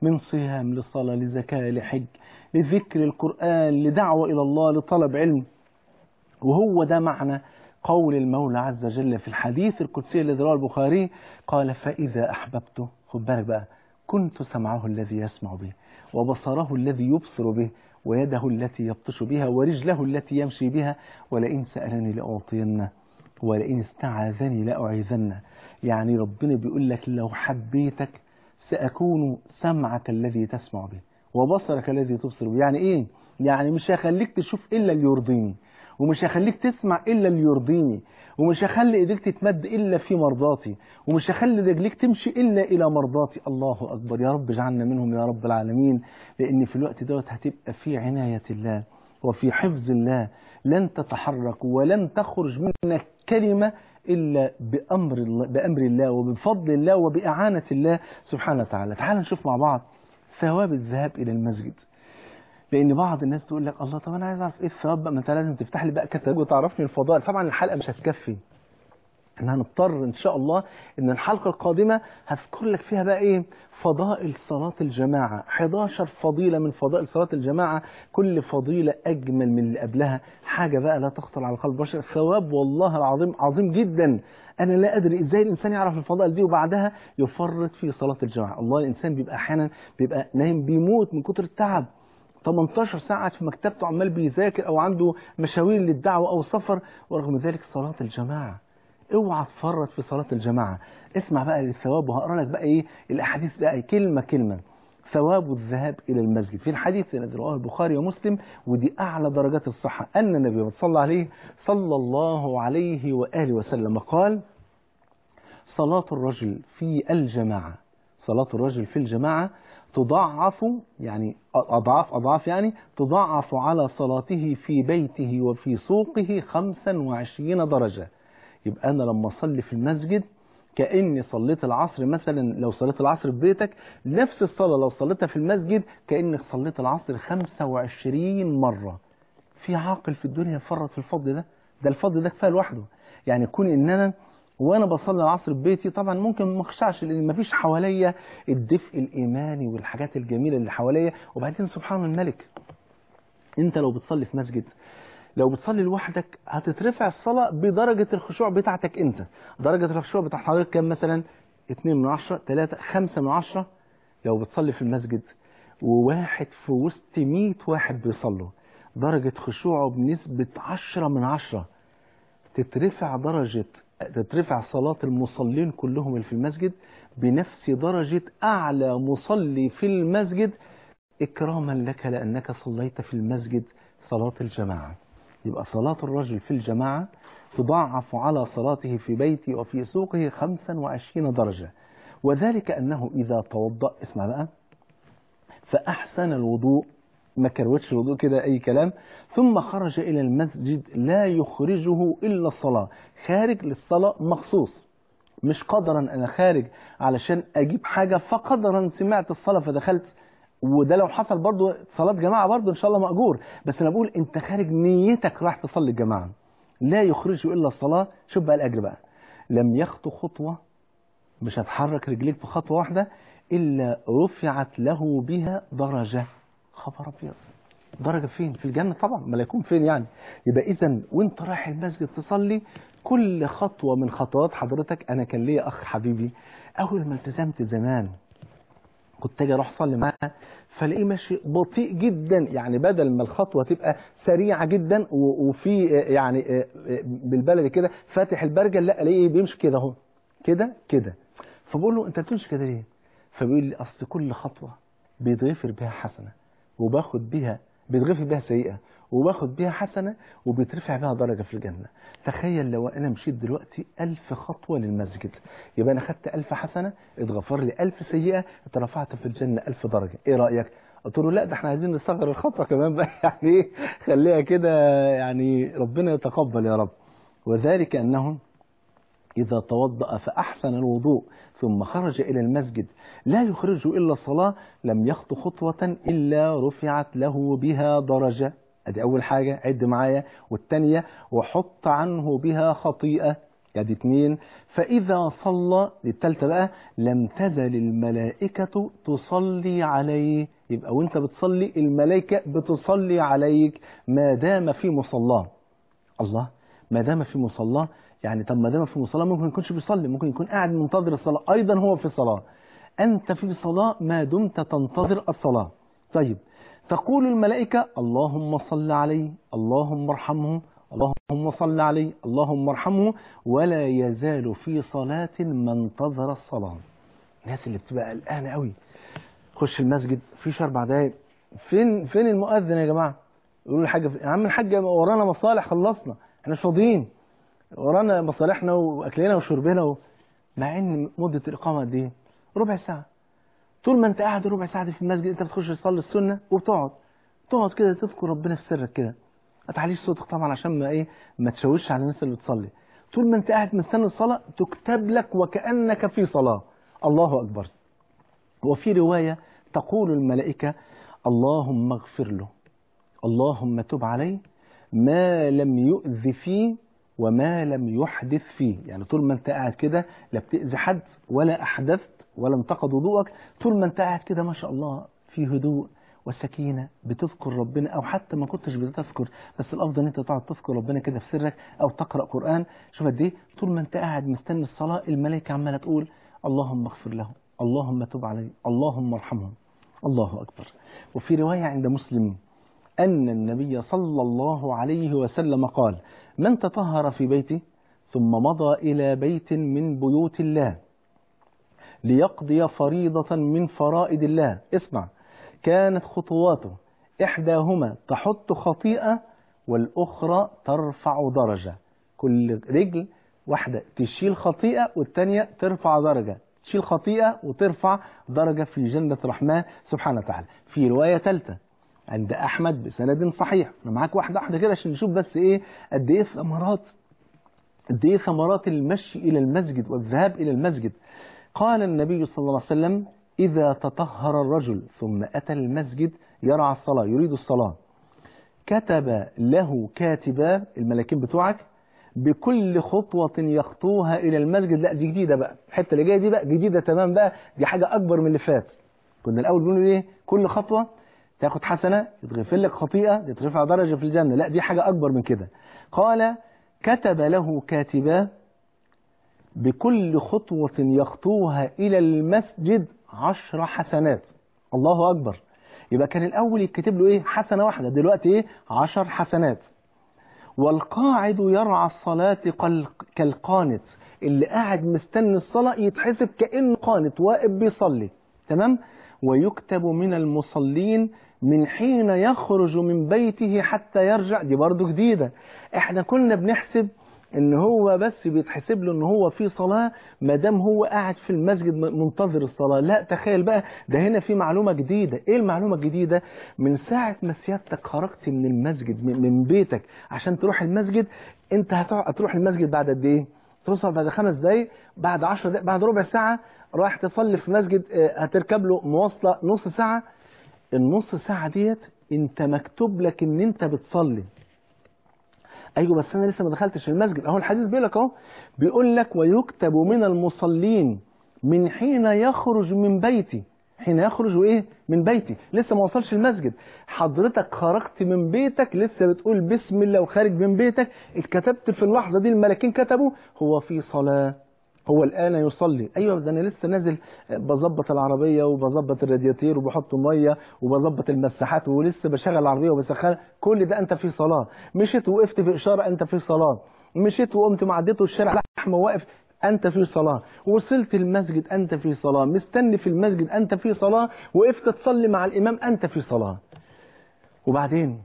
من صيام لصلاة لزكاة لحج لذكر القرآن لدعوة إلى الله لطلب علم. وهو ده معنى قول المولى عز وجل في الحديث القدسي الذي رواه البخاري قال فإذا أحببته، خد بالك بقى، كنت سمعه الذي يسمع به وبصره الذي يبصر به ويده التي يبطش بها ورجله التي يمشي بها ولئن سألني لأعطينه ولئن استعاذني لأعيذنه. يعني ربنا بيقول لك لو حبيتك سأكون سمعك الذي تسمع به وبصرك الذي تبصر به. يعني إيه؟ يعني مش هخليك تشوف إلا اللي يرضيني، ومش هخليك تسمع إلا اللي يرضيني، ومش هخلي إيديك تتمد إلا في مرضاتي، ومش هخلي رجليك تمشي إلا إلى مرضاتي. الله أكبر، يا رب اجعلنا منهم يا رب العالمين. لأن في الوقت دوت هتبقى في عناية الله وفي حفظ الله، لن تتحرك ولن تخرج منك كلمة إلا بأمر الله وبفضل الله وبإعانة الله سبحانه وتعالى. تعال نشوف مع بعض ثواب الذهاب إلى المسجد. لأن بعض الناس تقول لك الله طب أنا عايز أعرف إيه الثواب بقى، ما أنت لازم تفتح لي بقى كتاب وتعرفني الفضائل. طبعا الحلقة مش هتكفي، احنا هنضطر إن شاء الله إن الحلقة القادمة هذكر لك فيها بقى إيه فضائل صلاة الجماعة، 11 فضيلة من فضائل صلاة الجماعة، كل فضيلة أجمل من اللي قبلها، حاجة بقى لا تخطر على قلب بشر، ثواب والله العظيم عظيم جدا. أنا لا أدري إزاي الإنسان يعرف الفضائل دي وبعدها يفرط في صلاة الجماعة. الله الإنسان بيبقى أحيانا بيبقى نايم بيموت من كتر التعب، 18 ساعة في مكتبته عمال بيذاكر أو عنده مشاوير للدعوة أو السفر، ورغم ذلك صلاة الجماعة اوعى تفرط في صلاة الجماعة. اسمع بقى للثواب وهقرا لك بقى ايه الاحاديث بقى كلمة كلمة. ثواب الذهاب الى المسجد في الحديث الذي رواه البخاري ومسلم، ودي اعلى درجات الصحة، ان النبي صلى الله عليه واله وسلم قال صلاة الرجل في الجماعة، صلاة الرجل في الجماعة تضاعف، يعني أضعاف يعني تضاعف على صلاته في بيته وفي سوقه 25 درجة. يبقى أنا لما أصلي في المسجد كأني صليت العصر مثلا، لو صليت العصر في بيتك نفس الصلاة لو صليتها في المسجد كأنك صليت العصر 25 مرة. في عاقل في الدنيا يفرط في الفضل ده؟ ده الفضل ده كفاية لوحده. يعني يكون إن أنا وأنا بصلي العصر في بيتي طبعا ممكن ما اخشعش لأن مفيش حواليا الدفء الإيماني والحاجات الجميلة اللي حواليا. وبعدين سبحان الملك، أنت لو بتصلي في مسجد، لو بتصلي لوحدك هتترفع الصلاة بدرجة الخشوع بتاعتك انت. درجة الخشوع بتاع حضرتك كام مثلا؟ 2 من 10، 3، 5 من 10. لو بتصلي في المسجد وواحد في وسط 100 واحد بيصلوا، درجة خشوعه بنسبة 10 من 10. تترفع صلاة المصلين كلهم اللي في المسجد بنفس درجة أعلى مصلي في المسجد إكراما لك لأنك صليت في المسجد صلاة الجماعة. يبقى صلاة الرجل في الجماعة تضاعف على صلاته في بيته وفي سوقه 25 درجة. وذلك أنه إذا توضأ، اسمع بقى، فأحسن الوضوء، ما كروتش الوضوء كده أي كلام، ثم خرج إلى المسجد لا يخرجه إلا الصلاة، خارج للصلاة مخصوص، مش قدرا أنا خارج علشان أجيب حاجة فقدرا سمعت الصلاة فدخلت. وده لو حصل برضو صلاة جماعة برضو إن شاء الله مأجور، بس أنا بقول أنت خارج نيتك راح تصلي الجماعة، لا يخرجه إلا الصلاة. شوف بقى الأجر بقى، لم يخطو خطوة، مش هتحرك رجليك في خطوة واحدة إلا رفعت له بها درجة. خبر أبيض، درجة فين؟ في الجنة طبعا، ما لا يكون فين يعني. يبقى إذن وانت رايح المسجد تصلي كل خطوة من خطوات حضرتك. أنا كان ليا أخ حبيبي أول ما التزمت زمان كنت اجي اروح اصلي معاه فلاقيه ماشي بطيء جدا، يعني بدل ما الخطوه تبقى سريعه جدا وفي يعني بالبلدي كده فاتح البرجل، لا الاقيه بيمشي كده اهو كده. فبقول له انت بتمشي كده ليه؟ فبيقول لي اصل كل خطوه بيتغفر بها حسنه وباخد بيها، بيتغفر بها سيئه وباخد بيها حسنه وبيترفع بها درجه في الجنه. تخيل لو انا مشيت دلوقتي 1000 خطوه للمسجد، يبقى انا خدت 1000 حسنه، اتغفر لي 1000 سيئه، اترفعت في الجنه 1000 درجه. ايه رايك؟ قلت له لا ده احنا عايزين نصغر الخطوه كمان بقى، يعني ايه خليها كده، يعني ربنا يتقبل يا رب. وذلك انه إذا توضأ فأحسن الوضوء ثم خرج إلى المسجد لا يخرج إلا الصلاة لم يخطو خطوة إلا رفعت له بها درجة. أدي أول حاجة، عد معايا. والتانية وحط عنه بها خطيئة. يعني 2. فإذا صلى، الثالثة بقى، لم تزل الملائكة تصلي عليه. يبقى وانت بتصلي الملائكة بتصلي عليك ما دام في مصلاه. الله، ما دام في مصلاه، يعني طب ما دام في مصلاه ممكن يكونش بيصلي، ممكن يكون قاعد منتظر الصلاة، أيضا هو في صلاة. أنت في صلاة ما دمت تنتظر الصلاة. طيب، تقول الملائكة اللهم صل عليه، اللهم ارحمه، اللهم صل عليه، اللهم ارحمه، ولا يزال في صلاة ما انتظر الصلاة. الناس اللي بتبقى قلقانة قوي، خش المسجد فيش 4 دقايق، فين المؤذن يا جماعة؟ يقولوا لي حاجة يا عم الحاج ورانا مصالح، خلصنا، احنا مش فاضيين، ورانا مصالحنا واكلنا وشربنا مع ان مدة الإقامة قد ايه؟ ربع ساعة. طول ما انت قاعد ربع ساعة دي في المسجد، انت بتخش تصلي السنة وبتقعد كده تذكر ربنا في سرك كده، ما تعليش صوتك طبعا عشان ما تشوش على الناس اللي بتصلي. طول ما انت قاعد مستني الصلاة تكتب لك وكأنك في صلاة. الله أكبر. وفي رواية تقول الملائكة اللهم اغفر له، اللهم تب عليه، ما لم يؤذ فيه وما لم يحدث فيه. يعني طول ما انت قاعد كده لا بتأذي حد ولا أحدثت ولا انتقد وضوءك، طول ما انت قاعد كده ما شاء الله في هدوء وسكينة بتذكر ربنا، أو حتى ما كنتش بتذكر بس الأفضل ان انت تقعد تذكر ربنا كده في سرك أو تقرأ قرآن. شوف قد ايه طول ما انت قاعد مستني الصلاة الملائكة عمالة تقول اللهم اغفر له، اللهم تب عليه، اللهم ارحمه. الله أكبر. وفي رواية عند مسلم أن النبي صلى الله عليه وسلم قال من تطهر في بيته ثم مضى إلى بيت من بيوت الله ليقضي فريضة من فرائض الله، اسمع، كانت خطواته إحداهما تحط خطيئة والأخرى ترفع درجة. كل رجل واحدة تشيل خطيئة والتانية ترفع درجة، تشيل خطيئة وترفع درجة في جنة الرحمن سبحانه وتعالى. في رواية ثالثة عند أحمد بسند صحيح، أنا معاك واحدة كده عشان نشوف بس إيه قد إيه ثمرات المشي إلى المسجد والذهاب إلى المسجد. قال النبي صلى الله عليه وسلم إذا تطهر الرجل ثم أتى المسجد يرعى الصلاة يريد الصلاة، كتب له كاتبان الملاكين بتوعك بكل خطوة يخطوها إلى المسجد. لا دي جديدة بقى، الحتة اللي جاية دي بقى جديدة تمام بقى، دي حاجة أكبر من اللي فات. كنا الأول بنقول إيه كل خطوة تاخد حسنة يتغفر لك خطيئة يترفع درجة في الجنة، لا دي حاجة أكبر من كده. قال كتب له كاتبان بكل خطوة يخطوها إلى المسجد 10 حسنات. الله أكبر. يبقى كان الأول يكتب له إيه حسنة واحدة، دلوقتي إيه 10 حسنات. والقاعد يرعى الصلاة كالقانت، اللي قاعد مستني الصلاة يتحسب كأنه قانت واقف بيصلي، تمام. ويكتب من المصلين من حين يخرج من بيته حتى يرجع. دي برضو جديدة، احنا كنا بنحسب ان هو بس بيتحسب له ان هو في صلاة ما دام هو قاعد في المسجد منتظر الصلاة. لا تخيل بقى، ده هنا في معلومة جديدة. ايه المعلومة الجديدة؟ من ساعة ما سيادتك خرجت من المسجد من بيتك عشان تروح المسجد، انت هتروح المسجد بعد قد ايه؟ توصل بعد 5 دقايق، بعد 10 دقايق، بعد ربع ساعة رايح تصلي في مسجد، هتركب له مواصلة نص ساعة. النص ساعة ديت انت مكتوب لك ان انت بتصلي. ايوه بس انا لسه ما دخلتش المسجد. اهو الحديث بيقول لك اهو، بيقول لك ويكتب من المصلين من حين يخرج من بيتي. حين يخرج وايه من بيتي، لسه ما وصلش المسجد، حضرتك خرجت من بيتك لسه بتقول بسم الله وخارج من بيتك، اتكتبت في اللحظة دي الملائكين كتبوا هو في صلاة، هو الآن يصلي. أيوة ده أنا لسه نازل بظبط العربية وبظبط الرادياتير وبحط مية وبظبط المساحات ولسه بشغل العربية وبسخنها، كل ده أنت في صلاة. مشيت وقفت في إشارة أنت في صلاة، مشيت وقمت معديت الشارع لحمة واقف أنت في صلاة، وصلت المسجد أنت في صلاة، مستني في المسجد أنت في صلاة، وقفت تصلي مع الإمام أنت في صلاة. وبعدين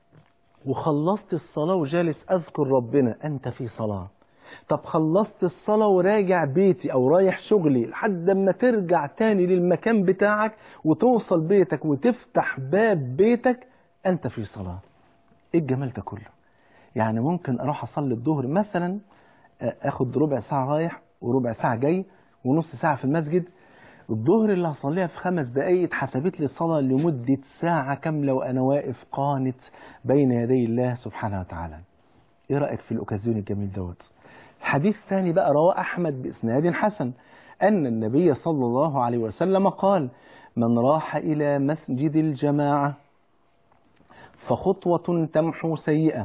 وخلصت الصلاة وجالس أذكر ربنا أنت في صلاة. طب خلصت الصلاة وراجع بيتي أو رايح شغلي، لحد ما ترجع تاني للمكان بتاعك وتوصل بيتك وتفتح باب بيتك أنت في صلاة. إيه الجمال ده كله؟ يعني ممكن أروح أصلي الظهر مثلا، أخد ربع ساعة رايح وربع ساعة جاي ونص ساعة في المسجد، الظهر اللي هصليها في 5 دقايق اتحسبت لي صلاة لمدة ساعة كاملة وأنا واقف قانت بين يدي الله سبحانه وتعالى. إيه رأيك في الأوكازيون الجميل دوت؟ حديث ثاني بقى رواه أحمد بإسناد حسن أن النبي صلى الله عليه وسلم قال: من راح إلى مسجد الجماعة فخطوة تمحو سيئة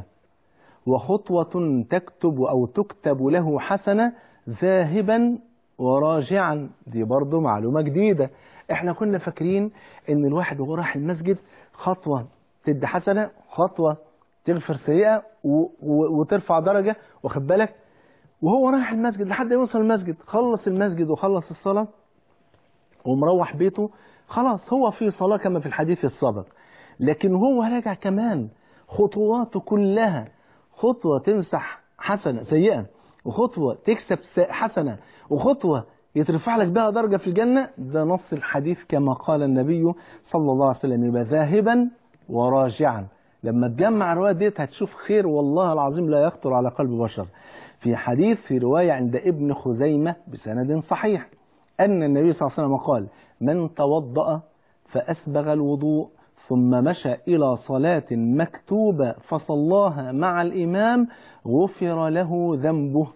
وخطوة تكتب له حسنة ذاهبا وراجعا. دي برضو معلومة جديدة. احنا كنا فاكرين ان الواحد وهو راح المسجد خطوة تدي حسنة، خطوة تغفر سيئة وترفع درجة، واخد بالك، وهو رايح المسجد لحد ما يوصل المسجد، خلص المسجد وخلص الصلاة ومروح بيته، خلاص هو في صلاة كما في الحديث السابق. لكن هو راجع كمان خطواته كلها، خطوة تمسح حسنة سيئة، وخطوة تكسب حسنة، وخطوة يترفع لك بها درجة في الجنة. ده نص الحديث كما قال النبي صلى الله عليه وسلم، يبقى ذاهبا وراجعا. لما تجمع الرواية ديت هتشوف خير والله العظيم لا يخطر على قلب بشر. في حديث في رواية عند ابن خزيمة بسند صحيح أن النبي صلى الله عليه وسلم قال: من توضأ فأسبغ الوضوء ثم مشى إلى صلاة مكتوبة فصلاها مع الإمام غفر له ذنبه.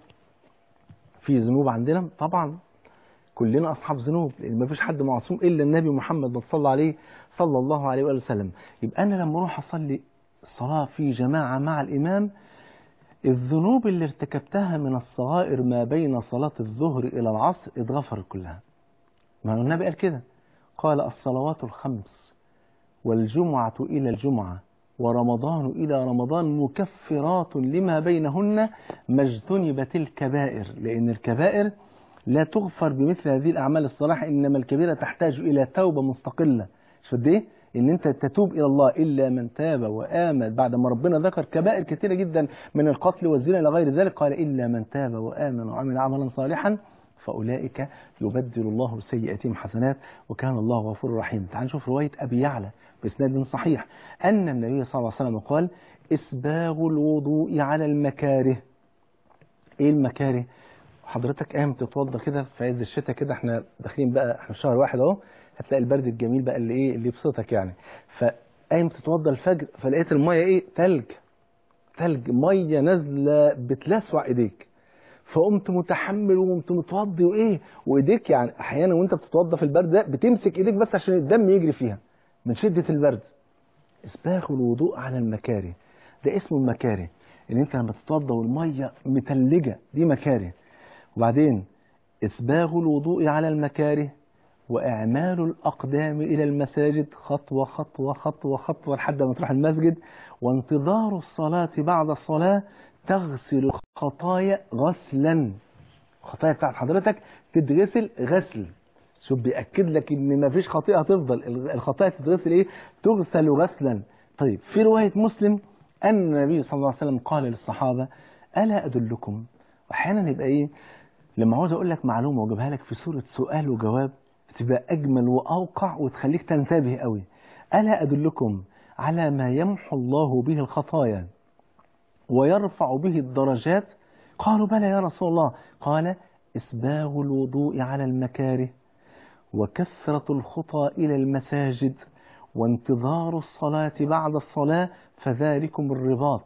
في ذنوب عندنا طبعا، كلنا أصحاب ذنوب، لأن ما فيش حد معصوم إلا النبي محمد صلى عليه صلى الله عليه وآله وسلم. يبقى أنا لما أروح أصلي الصلاة في جماعة مع الإمام، الذنوب اللي ارتكبتها من الصغائر ما بين صلاة الظهر إلى العصر اتغفرت كلها. ما النبي قال كده، قال: الصلوات الخمس والجمعة إلى الجمعة ورمضان إلى رمضان مكفرات لما بينهن ما اجتنبت الكبائر. لأن الكبائر لا تغفر بمثل هذه الأعمال الصالحة، إنما الكبيرة تحتاج إلى توبة مستقلة. شوف دي، إن أنت تتوب إلى الله إلا من تاب وآمن. بعد ما ربنا ذكر كبائر كثيرة جدا من القتل والزنا إلى غير ذلك، قال: إلا من تاب وآمن وعمل عملا صالحا فأولئك يبدل الله سيئاتهم حسنات وكان الله غفور رحيم. تعال نشوف رواية أبي يعلى بإسناد صحيح أن النبي صلى الله عليه وسلم قال: إسباغ الوضوء على المكاره. إيه المكاره؟ حضرتك قايم تتوضى كده في عز الشتاء كده، احنا داخلين بقى، احنا في شهر واحد اهو، هتلاقي البرد الجميل بقى اللي ايه اللي يبسطك يعني. فقايم تتوضى الفجر، فلقيت الميه ايه؟ تلج ميه نازله بتلسع ايديك، فقمت متحمل وقمت متوضي وايه، وايديك يعني احيانا وانت بتتوضى في البرد ده بتمسك ايديك بس عشان الدم يجري فيها من شده البرد. اسباغ الوضوء على المكاره، ده اسمه المكاره، ان انت لما تتوضى والميه متلجه، دي مكاره. وبعدين إسباغ الوضوء على المكاره وإعمال الأقدام إلى المساجد خطوة خطوة خطوة خطوة لحد ما تروح المسجد، وانتظار الصلاة بعد الصلاة تغسل الخطايا غسلا. الخطايا بتاعت حضرتك تتغسل غسل. شوف بيأكد لك إن ما فيش خطيئة هتفضل، الخطايا تتغسل إيه؟ تغسل غسلا. طيب في رواية مسلم أن النبي صلى الله عليه وسلم قال للصحابة: ألا أدلكم؟ وأحيانا يبقى إيه لما عاوز أقول لك معلومة وأجيبها لك في صورة سؤال وجواب بتبقى أجمل وأوقع وتخليك تنتبه قوي. ألا أدلكم على ما يمحو الله به الخطايا ويرفع به الدرجات؟ قالوا: بلى يا رسول الله. قال: إسباغ الوضوء على المكاره وكثرة الخطى إلى المساجد وانتظار الصلاة بعد الصلاة فذلكم الرباط.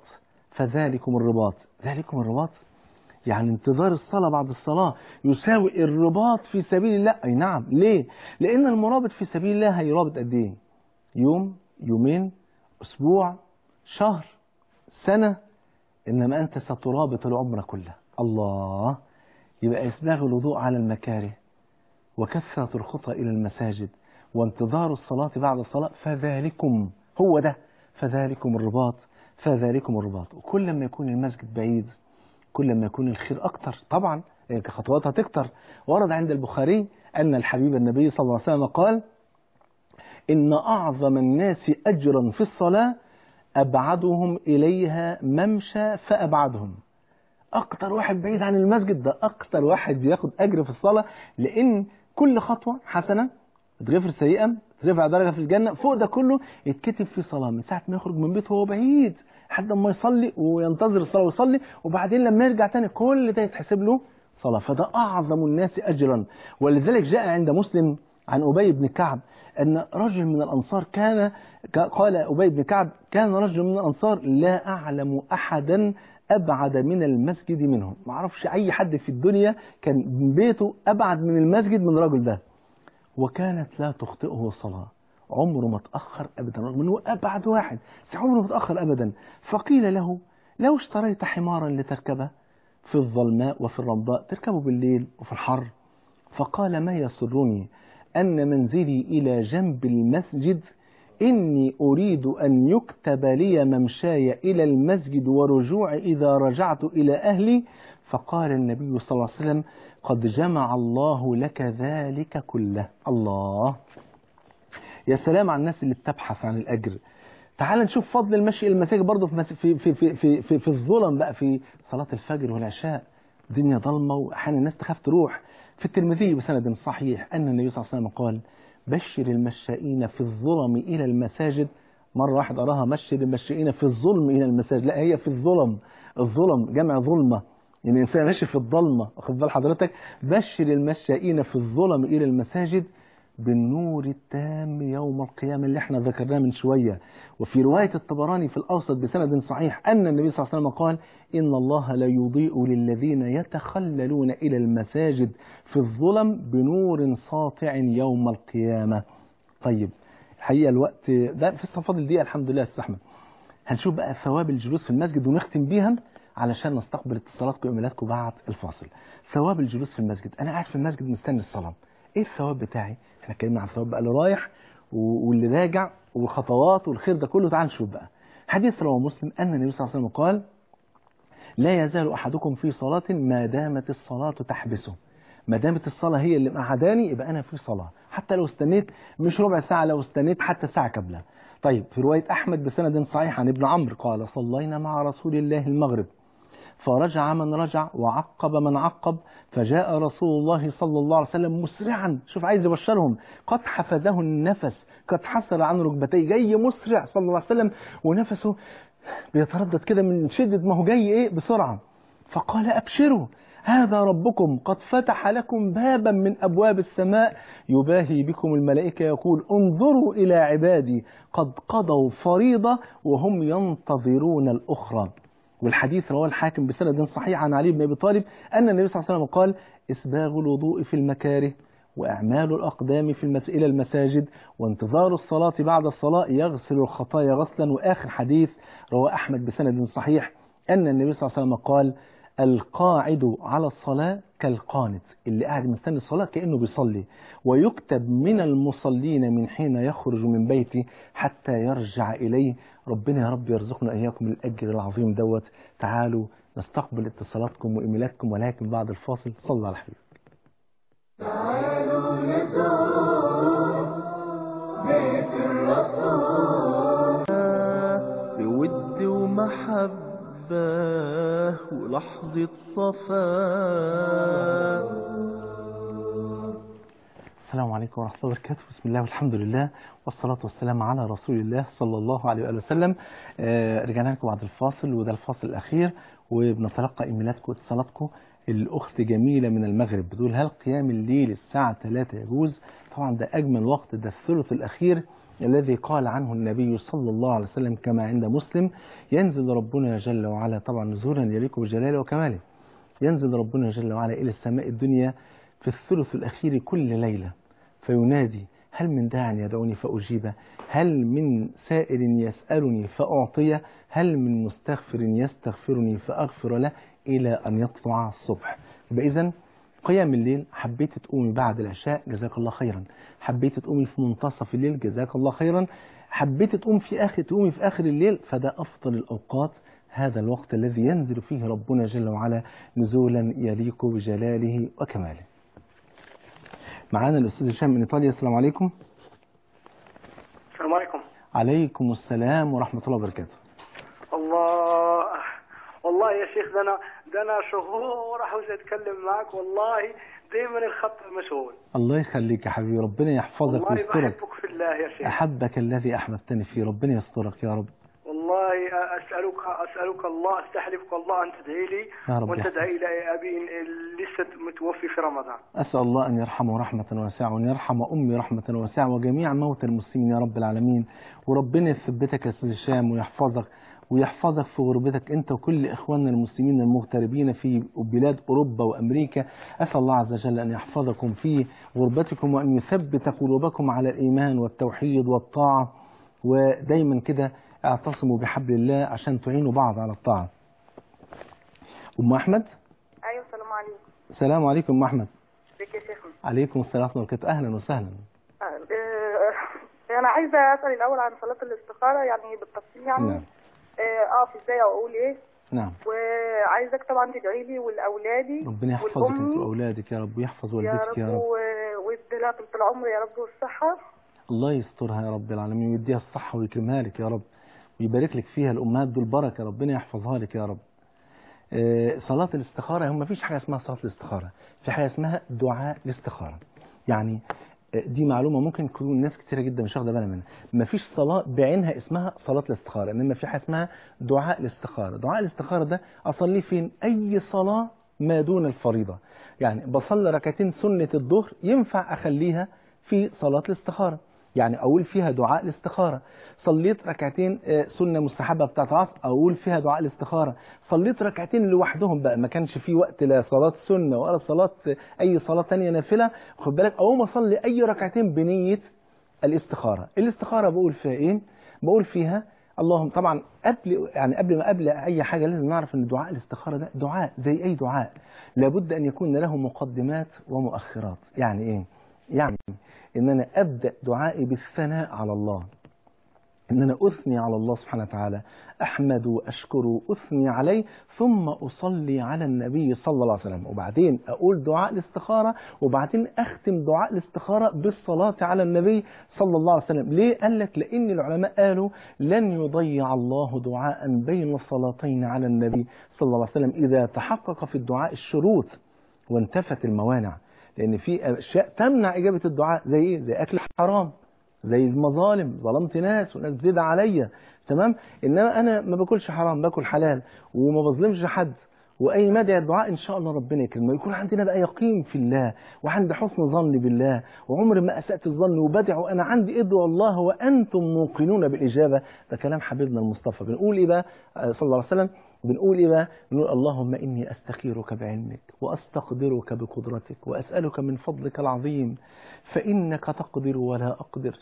ذلكم الرباط يعني انتظار الصلاة بعد الصلاة يساوي الرباط في سبيل الله. أي نعم. ليه؟ لأن المرابط في سبيل الله هيرابط قد إيه؟ يوم، يومين، أسبوع، شهر، سنة، إنما أنت سترابط العمر كله. الله. يبقى إسباغ الوضوء على المكاره وكثرة الخطى إلى المساجد وانتظار الصلاة بعد الصلاة فذلكم هو ده، فذلكم الرباط. وكل ما يكون المسجد بعيد كل ما يكون الخير أكتر طبعا، لأن خطواتها تكتر. ورد عند البخاري أن الحبيب النبي صلى الله عليه وسلم قال: إن أعظم الناس أجرا في الصلاة أبعدهم إليها ممشى فأبعدهم. أكتر واحد بعيد عن المسجد ده أكتر واحد بياخد أجر في الصلاة، لأن كل خطوة حسنة تغفر سيئة ترفع درجة في الجنة، فوق ده كله يتكتب في صلاة من ساعة ما يخرج من بيته وهو بعيد لحد ما يصلي وينتظر الصلاة ويصلي، وبعدين لما يرجع تاني كل ده يتحسب له صلاة. فده أعظم الناس أجرا. ولذلك جاء عند مسلم عن أبي بن كعب أن رجل من الأنصار قال أبي بن كعب: كان رجل من الأنصار لا أعلم أحدا أبعد من المسجد منهم. ما اعرفش أي حد في الدنيا كان بيته أبعد من المسجد من الرجل ده. وكانت لا تخطئه صلاة، عمره ما تأخر أبدا، رغم أنه أبعد واحد بس عمره ما تأخر أبدا. فقيل له: لو اشتريت حمارا لتركبه في الظلماء وفي الرمضاء، تركبه بالليل وفي الحر. فقال: ما يسرني أن منزلي إلى جنب المسجد، إني أريد أن يكتب لي ممشاي إلى المسجد ورجوعي إذا رجعت إلى أهلي. فقال النبي صلى الله عليه وسلم: قد جمع الله لك ذلك كله. الله، يا سلام على الناس اللي بتبحث عن الأجر. تعال نشوف فضل المشي إلى المساجد برضه في الظلم بقى، في صلاة الفجر والعشاء، الدنيا ضلمة وأحيانا الناس تخاف تروح. في الترمذي بسند صحيح أن النبي صلى الله عليه وسلم قال: بشر المشائين في الظلم إلى المساجد. مرة واحد أراها: بشر المشائين في الظلم إلى المساجد. لا، هي في الظلم، الظلم جمع ظلمة، يعني الإنسان ماشي في الظلمة، واخد بال حضرتك؟ بشر المشائين في الظلم إلى المساجد بالنور التام يوم القيامة، اللي احنا ذكرناه من شوية. وفي رواية الطبراني في الأوسط بسند صحيح أن النبي صلى الله عليه وسلم قال: إن الله لا يضيء للذين يتخللون إلى المساجد في الظلم بنور ساطع يوم القيامة. طيب، الحقيقة الوقت ده في فاضل دقيقة الحمد لله. استحمل. هنشوف بقى ثواب الجلوس في المسجد ونختم بيها علشان نستقبل اتصالاتكم وإيميلاتكم بعد الفاصل. ثواب الجلوس في المسجد، أنا قاعد في المسجد مستني الصلاة، إيه الثواب بتاعي؟ احنا اتكلمنا عن الثواب بقى اللي رايح واللي راجع والخطوات والخير ده كله. تعال نشوف بقى حديث رواه مسلم أن النبي صلى الله عليه وسلم قال: لا يزال أحدكم في صلاة ما دامت الصلاة تحبسه. ما دامت الصلاة هي اللي معداني يبقى أنا في صلاة، حتى لو استنيت مش ربع ساعة، لو استنيت حتى ساعة كاملة. طيب، في رواية أحمد بسند صحيح عن ابن عمرو قال: صلينا مع رسول الله المغرب فرجع من رجع وعقب من عقب، فجاء رسول الله صلى الله عليه وسلم مسرعا، شوف عايز يبشرهم، قد حفزه النفس، قد حسر عن ركبتيه، جاي مسرع صلى الله عليه وسلم ونفسه بيتردد كده من شدة ما هو جاي ايه بسرعة. فقال: أبشروا، هذا ربكم قد فتح لكم بابا من أبواب السماء يباهي بكم الملائكة يقول: انظروا إلى عبادي قد قضوا فريضة وهم ينتظرون الأخرى. والحديث رواه الحاكم بسند صحيح عن علي بن أبي طالب أن النبي صلى الله عليه وسلم قال: إسباغ الوضوء في المكاره وإعمال الأقدام في إلى المساجد وانتظار الصلاة بعد الصلاة يغسل الخطايا غسلا. وآخر حديث رواه أحمد بسند صحيح أن النبي صلى الله عليه وسلم قال: القاعد على الصلاة كالقانت، اللي قاعد مستني الصلاة كأنه بيصلي، ويكتب من المصلين من حين يخرج من بيته حتى يرجع إليه. ربنا يا رب يرزقنا إياكم الأجر العظيم دوت. تعالوا نستقبل اتصالاتكم وإيميلاتكم، ولكن بعد الفاصل. صلى على الحبيب.
تعالوا نزور بيت الرسول بود ومحبة ولحظة صفاء.
السلام عليكم ورحمة الله وبركاته. بسم الله والحمد لله والصلاة والسلام على رسول الله صلى الله عليه وآله وسلم. رجعنا لكم بعد الفاصل، وده الفاصل الأخير، وبنتلقى إيميلاتكم واتصالاتكم. الأخت جميلة من المغرب بتقول: هل قيام الليل الساعة 3 يجوز؟ طبعا ده أجمل وقت، ده الثلث الأخير الذي قال عنه النبي صلى الله عليه وسلم كما عند مسلم: ينزل ربنا جل وعلا، طبعا نزولا يليق بجلاله وكماله، ينزل ربنا جل وعلا إلى السماء الدنيا في الثلث الأخير كل ليلة فينادي: هل من داع يدعوني فأجيبه؟ هل من سائل يسألني فأعطيه؟ هل من مستغفر يستغفرني فأغفر له؟ إلى أن يطلع الصبح. إذن قيام الليل، حبيت تقومي بعد العشاء جزاك الله خيرا، حبيت تقومي في منتصف الليل جزاك الله خيرا، حبيت تقومي في آخر الليل، فده أفضل الأوقات. هذا الوقت الذي ينزل فيه ربنا جل وعلا نزولا يليق بجلاله وكماله. معانا الأستاذ هشام من إيطاليا. السلام عليكم.
السلام عليكم.
عليكم السلام ورحمة الله وبركاته.
والله يا شيخ، ده أنا شهور عاوز أتكلم معك، والله دايما الخط مشغول. الله
يخليك يا حبيبي، ربنا يحفظك ويسترك.
والله بحبك في الله يا شيخ.
أحبك الذي أحببتني فيه، ربنا يسترك يا رب.
والله أسألك الله، أستحلفك الله أن تدعي لي وأن تدعي إلى أبي لسه متوفي في رمضان.
أسأل الله أن يرحمه رحمة واسعة، وأن يرحم أمي رحمة واسعة، وجميع موتى المسلمين يا رب العالمين. وربنا يثبتك يا أستاذ هشام ويحفظك ويحفظك في غربتك أنت وكل إخواننا المسلمين المغتربين في بلاد أوروبا وأمريكا. أسأل الله عز وجل أن يحفظكم في غربتكم وأن يثبت قلوبكم على الإيمان والتوحيد والطاعة، ودايما كده اعتصموا بحبل الله عشان تعينوا بعض على الطاعة. أم أحمد.
أيوة السلام عليكم.
السلام عليكم أم أحمد.
ازيك يا شيخنا؟
عليكم السلام ورحمة الله وبركاته. أهلا وسهلا.
أنا عايزة أسأل الأول عن صلاة الاستخارة يعني بالتفصيل يعني.
نعم.
أقف إزاي وأقول إيه؟
نعم.
وعايزك طبعا تدعي لي ولأولادي.
ربنا يحفظك أنت وأولادك يا رب، ويحفظ والدتك يا رب.
ويديلها طول العمر يا رب والصحة.
الله يسترها يا رب العالمين، ويديها الصحة ويكرمها لك يا رب، ويبارك لك فيها. الأمهات دول بركة، ربنا يحفظها لك يا رب. صلاة الاستخارة، هم مفيش حاجة اسمها صلاة الاستخارة، في حاجة اسمها دعاء الاستخارة. يعني دي معلومة ممكن تكون ناس كتيرة جدا مش واخدة بالها منها. مفيش صلاة بعينها اسمها صلاة الاستخارة، إنما في حاجة اسمها دعاء الاستخارة. دعاء الاستخارة ده أصلي فين؟ أي صلاة ما دون الفريضة. يعني بصلي ركعتين سنة الظهر ينفع أخليها في صلاة الاستخارة، يعني أقول فيها دعاء الاستخارة. صليت ركعتين سنة مستحبة بتاعت العصر أقول فيها دعاء الاستخارة. صليت ركعتين لوحدهم بقى ما كانش في وقت لا صلاة سنة ولا صلاة أي صلاة تانية نافلة، خد بالك، أقوم أصلي أي ركعتين بنية الاستخارة. الاستخارة بقول فيها إيه؟ بقول فيها اللهم، طبعا قبل ما أي حاجة لازم نعرف أن دعاء الاستخارة ده دعاء زي أي دعاء، لابد أن يكون له مقدمات ومؤخرات. يعني إيه؟ يعني إن أنا أبدأ دعائي بالثناء على الله، إن أنا أثني على الله سبحانه وتعالى، أحمد وأشكر أثني عليه، ثم أصلي على النبي صلى الله عليه وسلم، وبعدين أقول دعاء الاستخارة، وبعدين أختم دعاء الاستخارة بالصلاة على النبي صلى الله عليه وسلم. ليه؟ قال لك لأن العلماء قالوا لن يضيع الله دعاء بين الصلاتين على النبي صلى الله عليه وسلم إذا تحقق في الدعاء الشروط وانتفت الموانع. لأن في أشياء تمنع إجابة الدعاء زي إيه؟ زي أكل حرام، زي المظالم، ظلمت ناس وناس زيد عليا، تمام. إنما أنا ما باكلش حرام، باكل حلال وما بظلمش حد، وأي ما دعي الدعاء إن شاء الله ربنا يكرمه. يكون عندنا بقى يقين في الله وعند حسن ظن بالله، وعمر ما أسأت الظن، وبدعو أنا عندي ادعوا الله وأنتم موقنون بالإجابة. ده كلام حبيبنا المصطفى. بنقول إيه بقى صلى الله عليه وسلم؟ بنقول إيه بقى؟ بنقول اللهم إني أستخيرك بعلمك وأستقدرك بقدرتك وأسألك من فضلك العظيم، فإنك تقدر ولا أقدر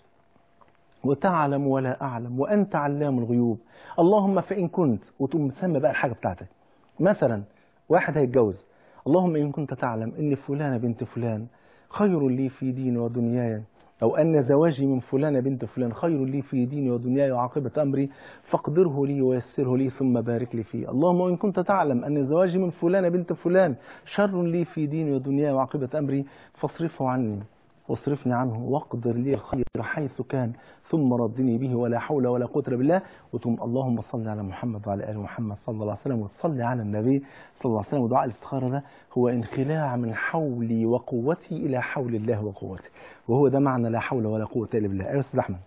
وتعلم ولا أعلم وأنت علام الغيوب. اللهم فإن كنت، وتقوم تسمى بقى الحاجة بتاعتك. مثلا واحد هيتجوز، اللهم إن كنت تعلم إن فلانة بنت فلان خير لي في ديني ودنياي، أو أن زواجي من فلانة بنت فلان خير لي في ديني ودنياي وعاقبة أمري، فاقدره لي ويسره لي ثم بارك لي فيه. اللهم إن كنت تعلم أن زواجي من فلانة بنت فلان شر لي في ديني ودنياي وعاقبة أمري، فاصرفه عني واصرفني عنه واقدر لي الخير حيث كان ثم ردني به ولا حول ولا قوة إلا بالله. وتم اللهم صل على محمد وعلى آل محمد صلى الله عليه وسلم، وتصلي على النبي صلى الله عليه وسلم. ودعاء الاستخارة ده هو انخلاع من حولي وقوتي إلى حول الله وقوتي، وهو ده معنى لا حول ولا قوة إلا بالله. أيها الأستاذ أحمد.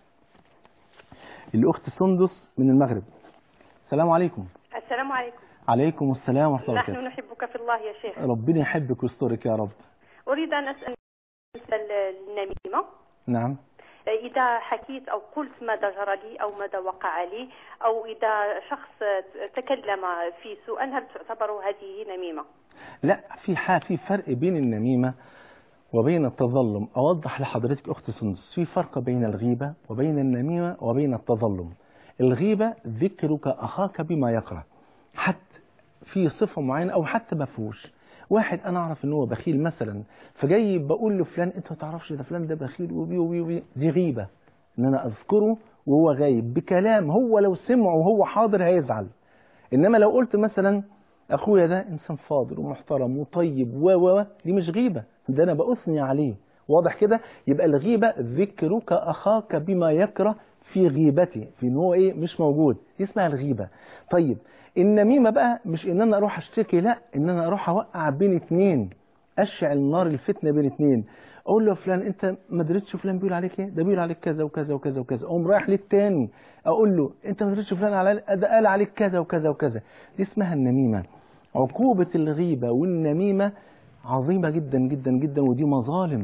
الأخت سندس من المغرب. السلام عليكم.
السلام عليكم.
عليكم السلام ورحمة الله وبركاته.
نحن نحبك في الله يا شيخ.
ربنا يحبك ويسترك يا رب.
أريد أن أسأل النميمة.
نعم.
إذا حكيت أو قلت ماذا جرى لي أو ماذا وقع لي، أو إذا شخص تكلم في سوء، هل تعتبر هذه نميمة؟
لا، في فرق بين النميمة وبين التظلم. أوضح لحضرتك أخت سندس، في فرق بين الغيبة وبين النميمة وبين التظلم. الغيبة ذكرك أخاك بما يكره، حتى في صفة معينة أو حتى ما فيهوش. واحد أنا أعرف إنه هو بخيل مثلا، فجاي بقول لفلان أنت ما تعرفش ده فلان ده بخيل وبي وبي وبي، دي غيبة. إن أنا أذكره وهو غايب بكلام هو لو سمعه وهو حاضر هيزعل. إنما لو قلت مثلا أخويا ده إنسان فاضل ومحترم وطيب دي مش غيبة، ده أنا بأثني عليه. واضح كده؟ يبقى الغيبة ذكرك أخاك بما يكره في غيبته، في إن هو إيه مش موجود، دي اسمها الغيبة. طيب النميمة بقى مش إن أنا أروح أشتكي، لا، إن أنا أروح أوقع بين اتنين، أشعل نار الفتنة بين اتنين. أقول له فلان أنت ما دريتش فلان بيقول عليك إيه؟ ده بيقول عليك كذا وكذا وكذا وكذا. أقوم رايح للتاني أقول له أنت ما دريتش فلان ده قال عليك كذا وكذا وكذا. دي اسمها النميمة. عقوبة الغيبة والنميمة عظيمة جدا جدا جدا، ودي مظالم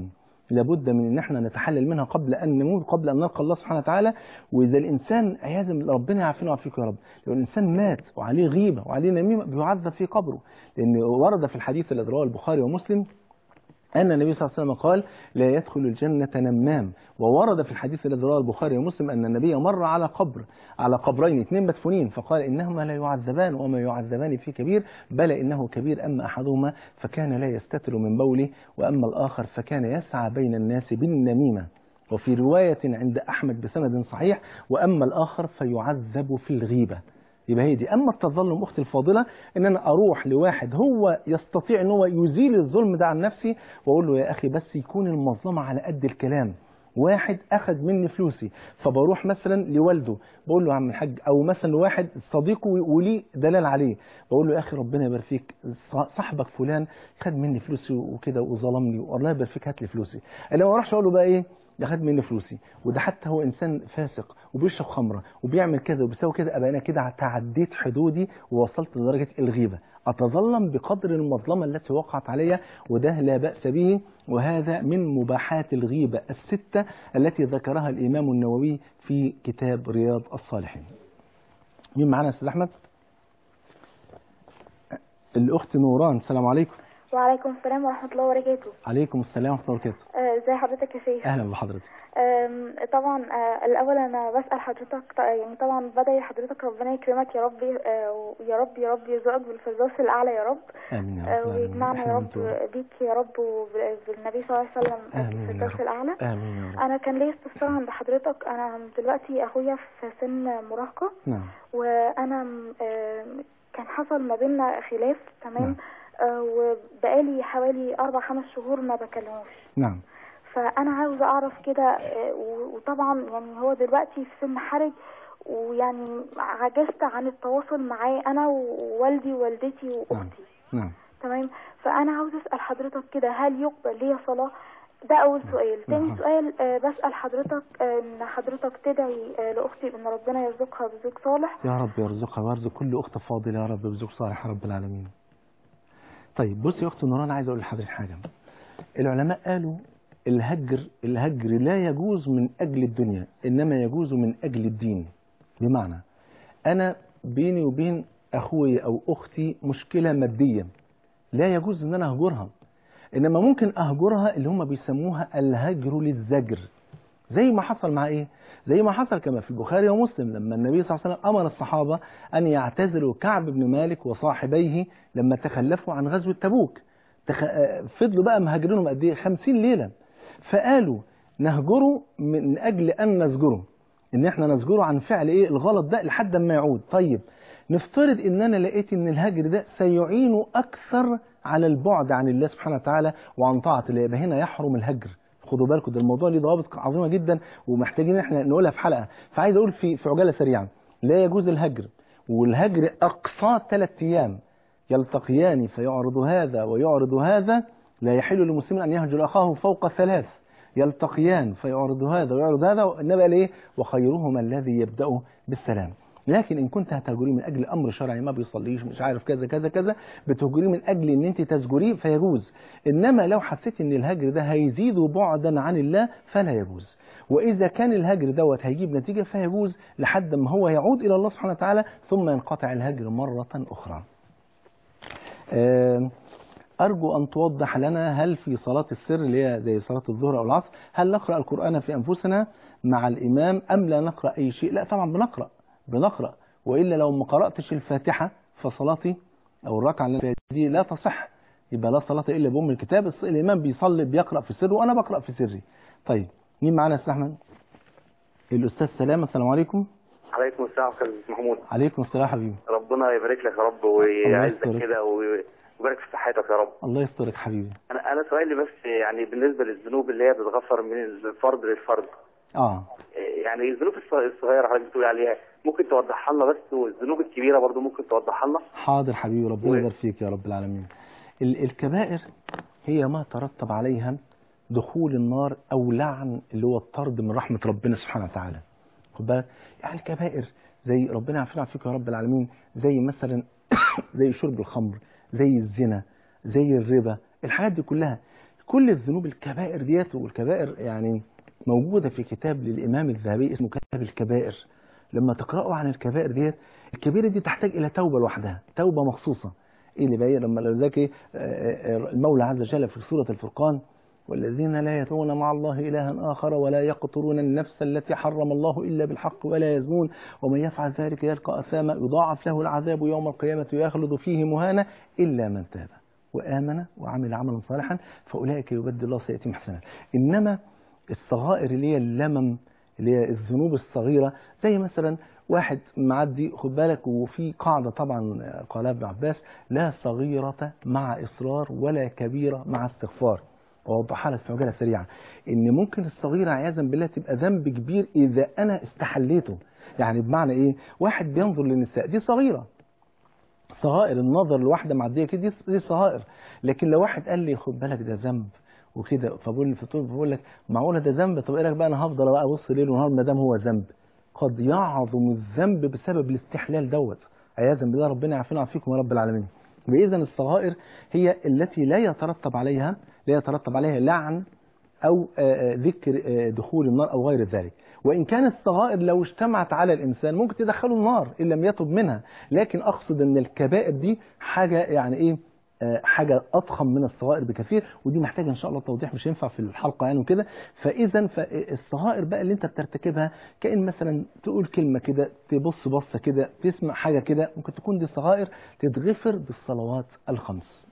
لابد من ان احنا نتحلل منها قبل ان نموت، قبل ان نلقى الله سبحانه وتعالى. واذا الانسان عياذا بالله، ربنا يعافينا ويعافيكم يا رب، لو الانسان مات وعليه غيبه وعليه نميمه بيعذب في قبره. لان ورد في الحديث الذي رواه البخاري ومسلم أن النبي صلى الله عليه وسلم قال لا يدخل الجنة نمام. وورد في الحديث الذي رواه البخاري ومسلم أن النبي مر على قبرين اثنين مدفونين فقال إنهما لا يعذبان وما يعذبان في كبير، بل إنه كبير، أما أحدهما فكان لا يستتر من بوله وأما الآخر فكان يسعى بين الناس بالنميمة. وفي رواية عند أحمد بسند صحيح وأما الآخر فيعذب في الغيبة. يبقى هي دي. أما التظلم أختي الفاضلة إن أنا أروح لواحد هو يستطيع إن هو يزيل الظلم ده عن نفسي وأقول له يا أخي بس يكون المظلمة على قد الكلام. واحد أخذ مني فلوسي فبروح مثلا لوالده بقول له يا عم الحاج، أو مثلا واحد صديقه وليه دلال عليه بقول له يا أخي ربنا يبارك فيك صاحبك فلان خد مني فلوسي وكده وظلمني والله يبارك فيك هات لي فلوسي. أنا ما أروحش أقول له بقى إيه ده خد مني فلوسي وده حتى هو إنسان فاسق وبيشرب خمرة وبيعمل كذا وبيسوي كذا، أبقى أنا كده تعديت حدودي ووصلت لدرجة الغيبة. أتظلم بقدر المظلمة التي وقعت علي، وده لا بأس به، وهذا من مباحات الغيبة الستة التي ذكرها الإمام النووي في كتاب رياض الصالحين. مين معنا يا أستاذ أحمد؟ الأخت نوران. السلام عليكم.
وعليكم السلام ورحمة الله وبركاته.
عليكم السلام ورحمة الله وبركاته.
ازي حضرتك يا شيخ؟
أهلا بحضرتك.
طبعا الأول أنا بسأل حضرتك يعني طبعا بدعي حضرتك ربنا يكرمك يا رب، يا رب يا رب يرزقك بالفردوس الأعلى يا رب.
آمين يا رب.
ويجمعنا يا رب بيك يا رب وبالنبي صلى الله عليه وسلم في الفردوس الأعلى.
آمين يا رب.
أنا كان ليا استفسار عند حضرتك. أنا دلوقتي أخويا في سن مراهقة.
نعم.
وأنا كان حصل ما بيننا خلاف. تمام.
نعم.
وبقالي حوالي 4-5 شهور ما بكلموش.
نعم.
فأنا عاوزة أعرف كده، وطبعا يعني هو دلوقتي في سن حرج، ويعني عجزت عن التواصل معاه أنا ووالدي ووالدتي وأختي.
نعم.
تمام. فأنا عاوزة أسأل حضرتك كده، هل يقبل لي صلاة؟ ده أول سؤال. تاني سؤال بسأل حضرتك إن حضرتك تدعي لأختي إن ربنا يرزقها بزوج صالح.
يا رب يرزقها ويرزق كل أخت فاضلة يا رب بزوج صالح يا رب العالمين. طيب بصي يا أخت نوران، عايز أقول لحضرتك حاجة. العلماء قالوا الهجر لا يجوز من أجل الدنيا، إنما يجوز من أجل الدين. بمعنى أنا بيني وبين أخوي أو أختي مشكلة مادية، لا يجوز إن أنا أهجرها، إنما ممكن أهجرها اللي هم بيسموها الهجر للزجر. زي ما حصل مع إيه؟ زي ما حصل كما في البخاري ومسلم لما النبي صلى الله عليه وسلم أمر الصحابة أن يعتزلوا كعب بن مالك وصاحبيه لما تخلفوا عن غزوة تبوك. فضلوا بقى مهاجرينهم قد إيه؟ 50 ليلة. فقالوا نهجره من أجل أن نزجره، إن إحنا نزجره عن فعل إيه الغلط ده لحد ما يعود. طيب نفترض إن أنا لقيت إن الهجر ده سيعينه أكثر على البعد عن الله سبحانه وتعالى وعن طاعة الله، يبقى هنا يحرم الهجر. خدوا بالكم ده الموضوع ليه ضوابط عظيمة جدا ومحتاجين إحنا نقولها في حلقة. فعايز أقول في عجالة سريعة، لا يجوز الهجر، والهجر أقصى 3 أيام يلتقيان فيعرض هذا ويعرض هذا. لا يحل للمسلم أن يهجر أخاه فوق 3 يلتقيان فيعرض هذا ويعرض هذا. النبي قال إيه؟ وخيرهما الذي يبدأ بالسلام. لكن إن كنت هتهجريه من أجل أمر شرعي، ما بيصليش مش عارف كذا كذا كذا، بتهجريه من أجل إن أنت تزجريه فيجوز. إنما لو حسيت إن الهجر ده هيزيد بعدا عن الله فلا يجوز. وإذا كان الهجر دوت هيجيب نتيجة فيجوز لحد ما هو يعود إلى الله سبحانه وتعالى ثم ينقطع الهجر مرة أخرى. أرجو أن توضح لنا، هل في صلاة السر اللي هي زي صلاة الظهر أو العصر هل نقرأ القرآن في أنفسنا مع الإمام أم لا نقرأ أي شيء؟ لا طبعا بنقرأ، وإلا لو ما قرأتش الفاتحة فصلاتي أو الركعة اللي دي لا تصح، يبقى لا صلاة إلا بأم الكتاب. الإمام بيصلي بيقرأ في سره وأنا بقرأ في سري. طيب مين معنا يا أستاذ أحمد؟ الأستاذ سلام. السلام عليكم.
عليكم السلام أستاذ محمود.
عليكم السلام حبيبي.
ربنا يبارك لك يا رب ويعزك كده ويبارك في صحتك يا رب. الله
يسترك حبيبي.
أنا سؤالي بس يعني بالنسبة للذنوب اللي هي بتتغفر من الفرد للفرد. يعني الذنوب الصغيرة حضرتك بتقول عليها ممكن توضحها لنا بس، والذنوب الكبيرة برضو ممكن توضحها لنا.
حاضر حبيبي، ربنا يبارك فيك يا رب العالمين. الكبائر هي ما ترتب عليها دخول النار أو لعن اللي هو الطرد من رحمة ربنا سبحانه وتعالى. خد بالك يعني الكبائر زي ربنا يعافينا فيك يا رب العالمين، زي مثلا زي شرب الخمر، زي الزنا، زي الربا، الحاجات دي كلها كل الذنوب الكبائر ديت، والكبائر يعني موجودة في كتاب للإمام الذهبي اسمه كتاب الكبائر. لما تقرأوا عن الكبائر ديت، الكبيرة دي تحتاج إلى توبة لوحدها، توبة مخصوصة. إيه اللي بقى لما لو ذاك المولى عز وجل في سورة الفرقان: والذين لا يدعون مع الله إلها آخر ولا يقتلون النفس التي حرم الله إلا بالحق ولا يزنون ومن يفعل ذلك يلقى أثاما يضاعف له العذاب يوم القيامة ويخلد فيه مهانا إلا من تاب وآمن وعمل عملا صالحا فأولئك يبدل الله سيئاتهم حسنات. إنما الصغائر اللي هي اللمم، اللي هي الذنوب الصغيرة، زي مثلا واحد معدي، خد بالك، وفي قاعدة طبعا قالها ابن عباس: لا صغيرة مع إصرار ولا كبيرة مع استغفار. وأوضحها لك في عجالة سريعة، إن ممكن الصغيرة عياذا بالله تبقى ذنب كبير إذا أنا استحليته. يعني بمعنى إيه؟ واحد بينظر للنساء، دي صغيرة، صغائر النظر لواحدة معدية كده دي صغائر. لكن لو واحد قال لي خد بالك ده ذنب وكده، فبقول لك معقولة ده ذنب؟ طب إيه لك بقى أنا هفضل بقى أبص ليل ونهار ما دام هو ذنب؟ قد يعظم الذنب بسبب الاستحلال دوت عياذا بالله. ربنا يعافينا ويعافيكم يا رب العالمين. وإذا الصغائر هي التي لا يترتب عليها لعن أو ذكر دخول النار أو غير ذلك. وإن كان الصغائر لو اجتمعت على الإنسان ممكن تدخله النار إن لم يتب منها، لكن أقصد أن الكبائر دي حاجة يعني إيه، حاجة أضخم من الصغائر بكثير، ودي محتاجة إن شاء الله توضيح، مش ينفع في الحلقة يعني وكده. فإذا الصغائر بقى اللي أنت بترتكبها، كأن مثلا تقول كلمة كده، تبص بصة كده، تسمع حاجة كده، ممكن تكون دي صغائر تتغفر بالصلوات الخمس.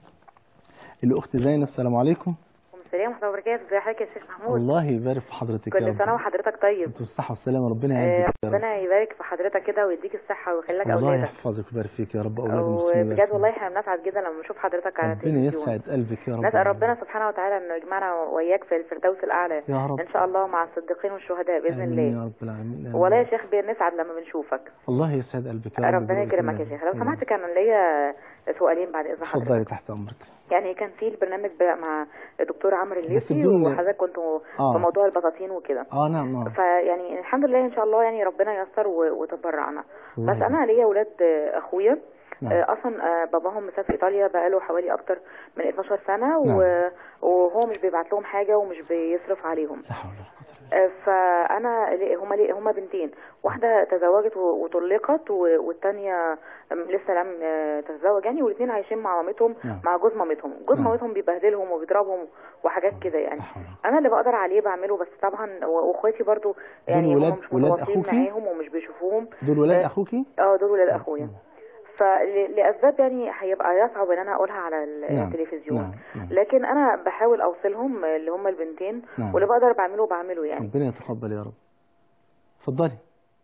الأخت زينب، السلام عليكم.
السلام ورحمة الله وبركاته. ازي حضرتك يا شيخ محمود؟
الله يبارك في حضرتك.
كل سنة وحضرتك طيب.
انتوا الصحة والسلامة، ربنا يعزك يا رب.
ربنا يبارك في حضرتك كده ويديك الصحة ويخليك أولادك.
الله يحفظك ويبارك فيك يا رب. أولاد المسلمين
وبجد والله احنا بنسعد جدا لما نشوف حضرتك على
التلفزيون. ربنا يسعد قلبك يا رب.
نسأل ربنا سبحانه وتعالى انه يجمعنا وإياك في الفردوس الأعلى
يا رب.
إن شاء الله مع الصديقين والشهداء بإذن الله
يا رب العالمين.
والله يا شيخ بنسعد لما بنشوفك.
الله يسعد قلبك يا رب.
ربنا يكرمك يا شيخ. لو سمحت كان ليا سؤالين بعد إذن حضرتك.
اتفضلي تحت أمرك.
يعني كان في البرنامج مع الدكتور عمرو الليثي وحضرتك كنتوا في موضوع البطاطين وكده.
نعم.
فيعني الحمد لله ان شاء الله يعني ربنا ييسر وتبرعنا. بس انا ليا اولاد اخويا اصلا باباهم مسافر ايطاليا بقاله حوالي اكتر من 12 سنه وهو مش بيبعت لهم حاجه ومش بيصرف عليهم. فانا هما بنتين، واحده تزوجت وطلقت والثانيه لسه لم تتزوج يعني، والاثنين عايشين مع مامتهم مع جوز مامتهم. جوز مامتهم بيبهدلهم وبيضربهم وحاجات كده يعني. انا اللي بقدر عليه بعمله، بس طبعا واخواتي برضو يعني هم مش متواصلين معاهم ومش بيشوفوهم.
دول ولاد اخوكي؟
دول ولاد اخويا. فلأسباب يعني هيبقى يصعب ان انا اقولها على التلفزيون. لكن انا بحاول اوصلهم اللي هم البنتين واللي بقدر بعمله يعني.
ربنا يتقبل يا رب. اتفضلي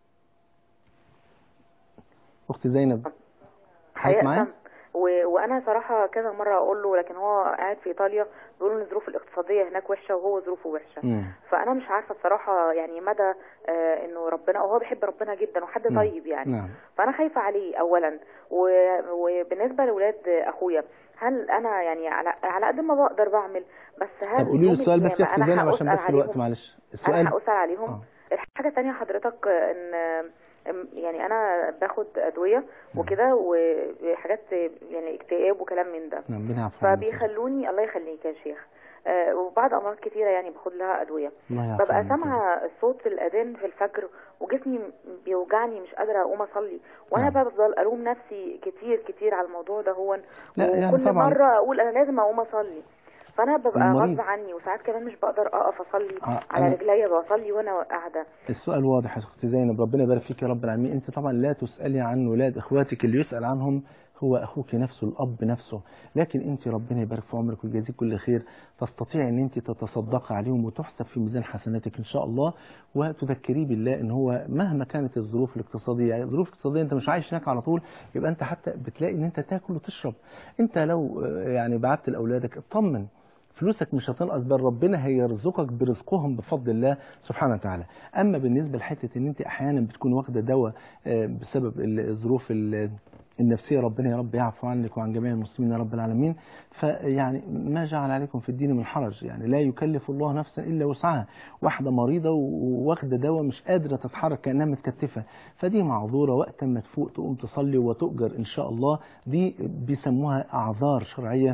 اختي زينب. حضرتك معايا؟
وانا صراحه كذا مره اقول له، لكن هو قاعد في ايطاليا بيقول ان الظروف الاقتصاديه هناك وحشه وهو ظروفه وحشه. فانا مش عارفه بصراحه يعني مدى انه ربنا، وهو بيحب ربنا جدا وحد طيب يعني. فانا خايفه عليه اولا، وبالنسبه لاولاد اخويا هل انا يعني على قد ما بقدر بعمل، بس هل
طب قولي لي السؤال بس يا اختي زينب عشان بس الوقت معلش. السؤال
انا هسال عليهم. الحاجه الثانيه حضرتك ان يعني انا باخد ادويه وكده وحاجات يعني اكتئاب وكلام من ده، فبيخلوني الله يخليك يا شيخ وبعد امراض كتيره يعني باخد لها ادويه. ببقى سامعه صوت الاذان في الفجر وجسمي بيوجعني، مش قادره اقوم اصلي، وانا بفضل الوم نفسي كتير على الموضوع ده وكل يعني مره اقول انا لازم اقوم اصلي، فانا ببقى غصب عني، وساعات كمان مش بقدر اقف اصلي على رجليا، بصلي وانا قاعده.
السؤال واضح يا اختي زينب، ربنا يبارك فيك يا رب العالمين. انت طبعا لا تسالي عن ولاد اخواتك، اللي يسال عنهم هو اخوك نفسه، الاب نفسه، لكن انت ربنا يبارك في عمرك ويجازيك كل خير، تستطيعي ان انت تتصدقي عليهم وتحسب في ميزان حسناتك ان شاء الله، وتذكريه بالله ان هو مهما كانت الظروف الاقتصاديه، يعني الظروف الاقتصاديه انت مش عايش هناك على طول، يبقى انت حتى بتلاقي ان انت تاكل وتشرب. انت لو يعني بعت لاولادك اطمن، فلوسك مش هتنقص، بل ربنا هيرزقك برزقهم بفضل الله سبحانه وتعالى. اما بالنسبه لحته ان انت احيانا بتكون واخده دواء بسبب الظروف النفسيه، ربنا يا رب يعفو عنك وعن جميع المسلمين يا رب العالمين. فيعني ما جعل عليكم في الدين من حرج، يعني لا يكلف الله نفسا الا وسعها. واحده مريضه وواخده دواء مش قادره تتحرك كانها متكتفه، فدي معذوره، وقت ما تفوق تقوم تصلي وتؤجر ان شاء الله. دي بيسموها اعذار شرعيه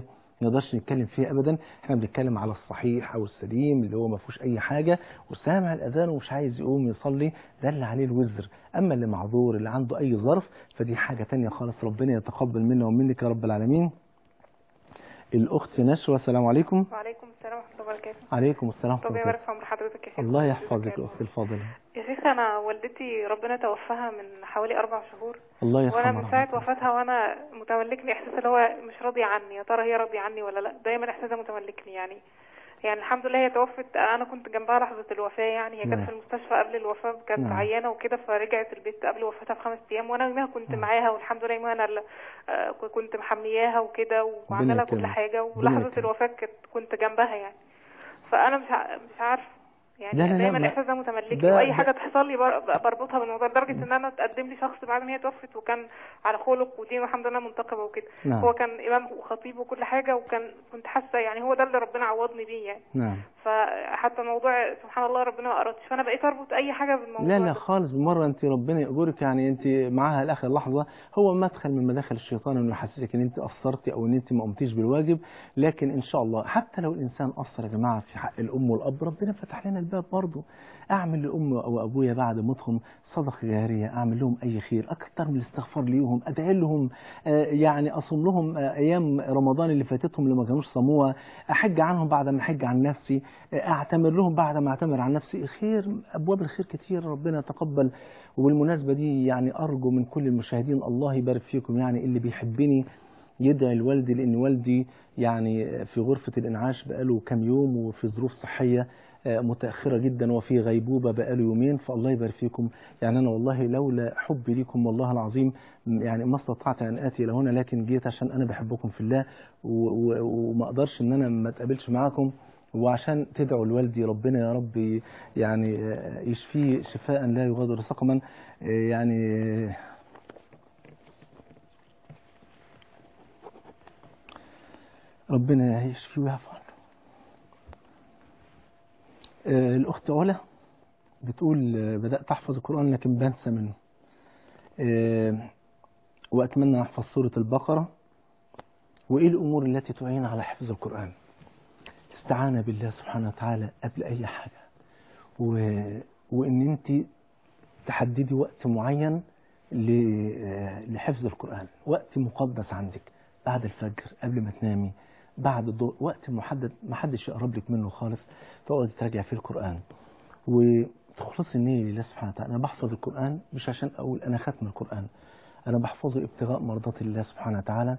نقدرش نتكلم فيها ابدا. احنا بنتكلم على الصحيح او السليم اللي هو ما فيهوش اي حاجه وسامع الاذان ومش عايز يقوم يصلي، ده اللي عليه الوزر. اما اللي معذور اللي عنده اي ظرف فدي حاجه تانية خالص. ربنا يتقبل منا ومنك يا رب العالمين. الاخت نشوى، السلام عليكم.
وعليكم السلام ورحمه الله وبركاته.
عليكم السلام ورحمه الله
وبركاته. ربنا يبارك في عمر حضرتك يا شيخ.
الله يحفظك يا اختي الفاضله.
يا شيخ انا والدتي ربنا توفاها من حوالي 4 شهور.
الله يرحمها.
وانا من ساعه وفاتها وانا متملكني احساس اللي هو مش راضي عني، يا ترى هي راضيه عني ولا لا. دايما احساسها متملكني يعني الحمد لله هي توفت، انا كنت جنبها لحظه الوفاه. يعني هي كانت في المستشفى قبل الوفاه، كانت عيانه وكده، فرجعت البيت قبل وفاتها ب5 ايام، وانا يومها كنت معاها والحمد لله يومها انا كنت محمياها وكده وعامله لها كل حاجه، ولحظه الوفاه كنت جنبها يعني. فانا مش عارفه يعني لا دايما الاحساس ده متملكني، واي حاجه تحصل لي بربطها بالموضوع، لدرجه ان انا اتقدم لي شخص بعد ما هي توفت وكان على خلق ودين والحمد لله منتقبه وكده. هو كان امام وخطيب وكل حاجه، كنت حاسه يعني هو ده اللي ربنا عوضني بيه يعني. فحتى الموضوع سبحان الله ربنا ما ارادش، فانا بقيت اربط اي حاجه بالموضوع.
لا خالص بالمره، انت ربنا يأجرك يعني انت معاها لاخر لحظه. هو مدخل من مداخل الشيطان انه يحسسك ان انت قصرتي او ان انت ما قمتيش بالواجب، لكن ان شاء الله حتى لو الانسان قصر يا جماعه في حق الام والاب، ربنا فتح لنا الباب برضه. اعمل لام او ابويا بعد موتهم صدقه جاريه، اعمل لهم اي خير، اكثر من الاستغفار ليهم، ادعي لهم، يعني اصوم لهم ايام رمضان اللي فاتتهم اللي ما كانوش صاموها، احج عنهم بعد ما احج عن نفسي، اعتمر لهم بعد ما اعتمر عن نفسي. خير، ابواب الخير كتير، ربنا يتقبل. وبالمناسبه دي يعني ارجو من كل المشاهدين الله يبارك فيكم، يعني اللي بيحبني يدعي لوالدي، لان والدي يعني في غرفه الانعاش بقاله كام يوم وفي ظروف صحيه متأخرة جدا وفي غيبوبة بقاله يومين، فالله يبارك فيكم. يعني أنا والله لولا حبي لكم والله العظيم يعني ما استطعت أن آتي لهنا، لكن جيت عشان أنا بحبكم في الله وما أقدرش أن أنا ما أتقابلش معاكم، وعشان تدعوا لوالدي ربنا يا رب يعني يشفيه شفاء لا يغادر سقما. يعني ربنا يشفيه ويعفو عنه. الأخت علا بتقول بدأت أحفظ القرآن لكن بنسى منه، وأتمنى أحفظ سورة البقرة. وإيه الأمور التي تعين على حفظ القرآن؟ استعانة بالله سبحانه وتعالى قبل أي حاجة، وإن أنت تحددي وقت معين لحفظ القرآن، وقت مقدس عندك بعد الفجر قبل ما تنامي بعد الظهر، وقت محدد ما حدش يقرب لك منه خالص، تقعدي تراجع فيه القرآن وتخلصي النية لله سبحانه وتعالى. أنا بحفظ القرآن مش عشان أقول أنا ختم القرآن، أنا بحفظه ابتغاء مرضات الله سبحانه وتعالى.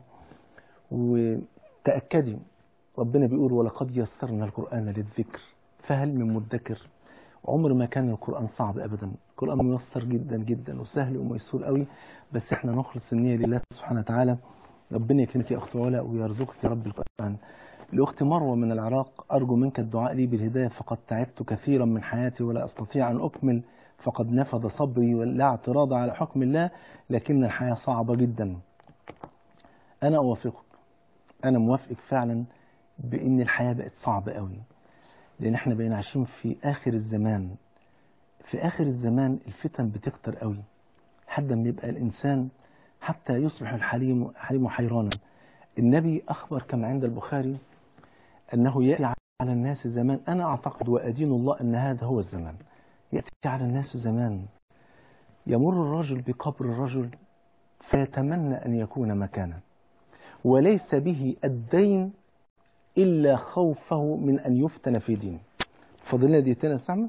وتأكدي ربنا بيقول ولقد يسرنا القرآن للذكر فهل من مدكر. عمر ما كان القرآن صعب أبدا، القرآن ميسر جدا جدا وسهل وميسور قوي، بس احنا نخلص النية لله سبحانه وتعالى. ربنا يكرمك يا أخت ولا ويرزقك يا رب القرآن. الأخت مروة من العراق، أرجو منك الدعاء لي بالهداية، فقد تعبت كثيرا من حياتي ولا أستطيع أن أكمل، فقد نفذ صبري ولا اعتراض على حكم الله، لكن الحياة صعبة جدا. أنا أوافقك، أنا موافقك فعلا بأن الحياة بقت صعبة قوي، لأن احنا بقينا عايشين في آخر الزمان. في آخر الزمان الفتن بتكتر قوي حتى ما يبقى الإنسان حتى يصبح الحليم حيرانا. النبي أخبر كما عند البخاري أنه يأتي على الناس زمان، أنا أعتقد وأدين الله أن هذا هو الزمان. يأتي على الناس زمان يمر الرجل بقبر الرجل فيتمنى أن يكون مكانا، وليس به الدين إلا خوفه من أن يفتن في دينه. فضلنا ديتين استعمل.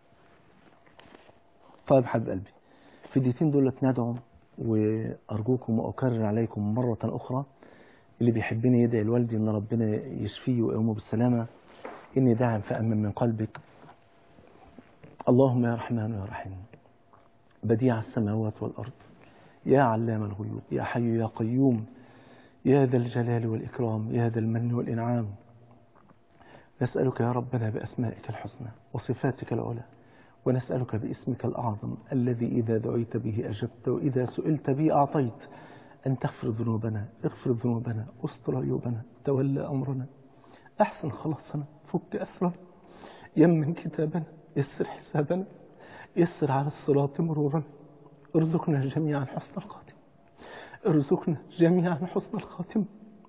طيب حبيب قلبي، في الديتين دول ندعو، وأرجوكم وأكرر عليكم مرة أخرى اللي بيحبني يدعي لوالدي أن ربنا يشفيه ويقومه بالسلامة. إني داعم فأمن من قلبك. اللهم يا رحمن يا رحيم بديع السماوات والأرض، يا علام الغيوب، يا حي يا قيوم، يا ذا الجلال والإكرام، يا ذا المن والإنعام، نسألك يا ربنا بأسمائك الحسنى وصفاتك العلى، ونسألك باسمك الأعظم الذي إذا دعيت به أجبت وإذا سئلت به أعطيت، أن تغفر ذنوبنا، اغفر ذنوبنا، استر عيوبنا، تولى أمرنا، أحسن خلاصنا، فك أسرنا، يمن كتابنا، يسر حسابنا، يسر على الصراط مرورا، ارزقنا جميعا حسن الخاتم، ارزقنا جميعا حسن الخاتم،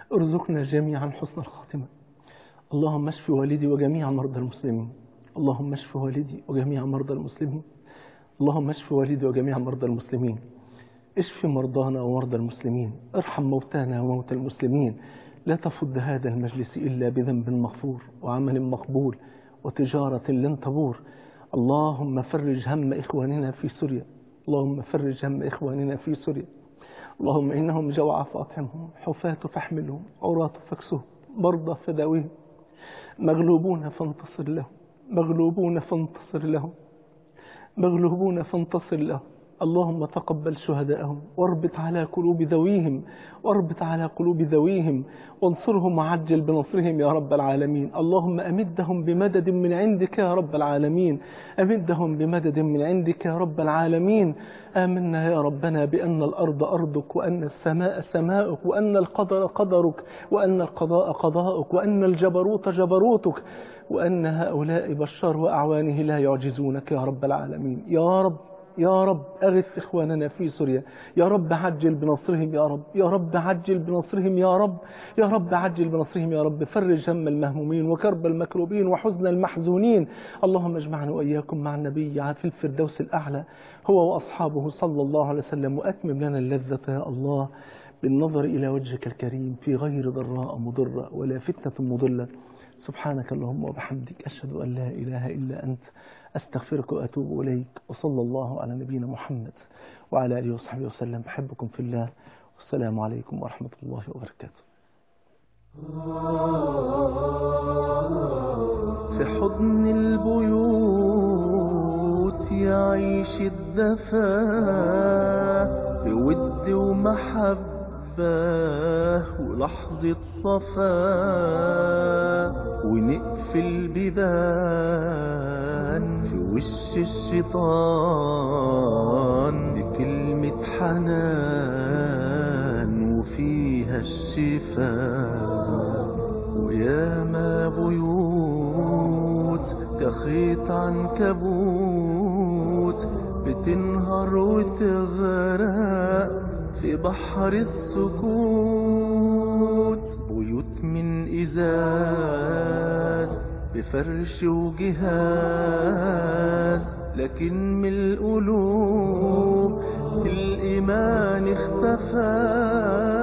ارزقنا جميعا حسن الخاتمة. اللهم اشف والدي وجميع مرضى المسلمين. اللهم اشف والدي وجميع مرضى المسلمين. اللهم اشف والدي وجميع مرضى المسلمين. اشف مرضانا ومرضى المسلمين. ارحم موتانا وموتى المسلمين. لا تفض هذا المجلس إلا بذنب مغفور وعمل مقبول وتجارة لن تبور. اللهم فرج هم إخواننا في سوريا. اللهم فرج هم إخواننا في سوريا. اللهم إنهم جوعى فاطعمهم، حفاة فاحملهم، عراة فاكسهم، مرضى فداويهم، مغلوبون فانتصر لهم، مغلوبون فانتصر لهم، مغلوبون فانتصر لهم. اللهم تقبل شهداءهم واربط على قلوب ذويهم، واربط على قلوب ذويهم وانصرهم وعجل بنصرهم يا رب العالمين. اللهم أمدهم بمدد من عندك يا رب العالمين، أمدهم بمدد من عندك يا رب العالمين. آمنا يا ربنا بأن الأرض أرضك، وأن السماء سماؤك، وأن القدر قدرك، وأن القضاء قضاؤك، وأن الجبروت جبروتك، وأن هؤلاء بشر وأعوانه لا يعجزونك يا رب العالمين. يا رب يا رب أغث إخواننا في سوريا، يا رب عجل بنصرهم يا رب، يا رب عجل بنصرهم يا رب، يا رب عجل بنصرهم يا رب. فرج هم المهمومين وكرب المكروبين وحزن المحزونين. اللهم اجمعنا وإياكم مع النبي في الفردوس الأعلى هو وأصحابه صلى الله عليه وسلم، وأتمم لنا اللذة يا الله بالنظر إلى وجهك الكريم في غير ضراء مضرة ولا فتنة مضلة. سبحانك اللهم وبحمدك، أشهد أن لا إله إلا أنت، أستغفرك وأتوب إليك. وصلى الله على نبينا محمد وعلى آله وصحبه وسلم. بحبكم في الله، والسلام عليكم ورحمة الله وبركاته.
في حضن البيوت يعيش الدفا، بود ومحبة ولحظة صفا، ونقفل بيبان في وش الشيطان بكلمة حنان وفيها الشفاء. وياما بيوت كخيط عنكبوت بتنهار وتغرق في بحر السكوت. بيوت من إزاز بفرش وجهاز، لكن من القلوب الإيمان اختفى.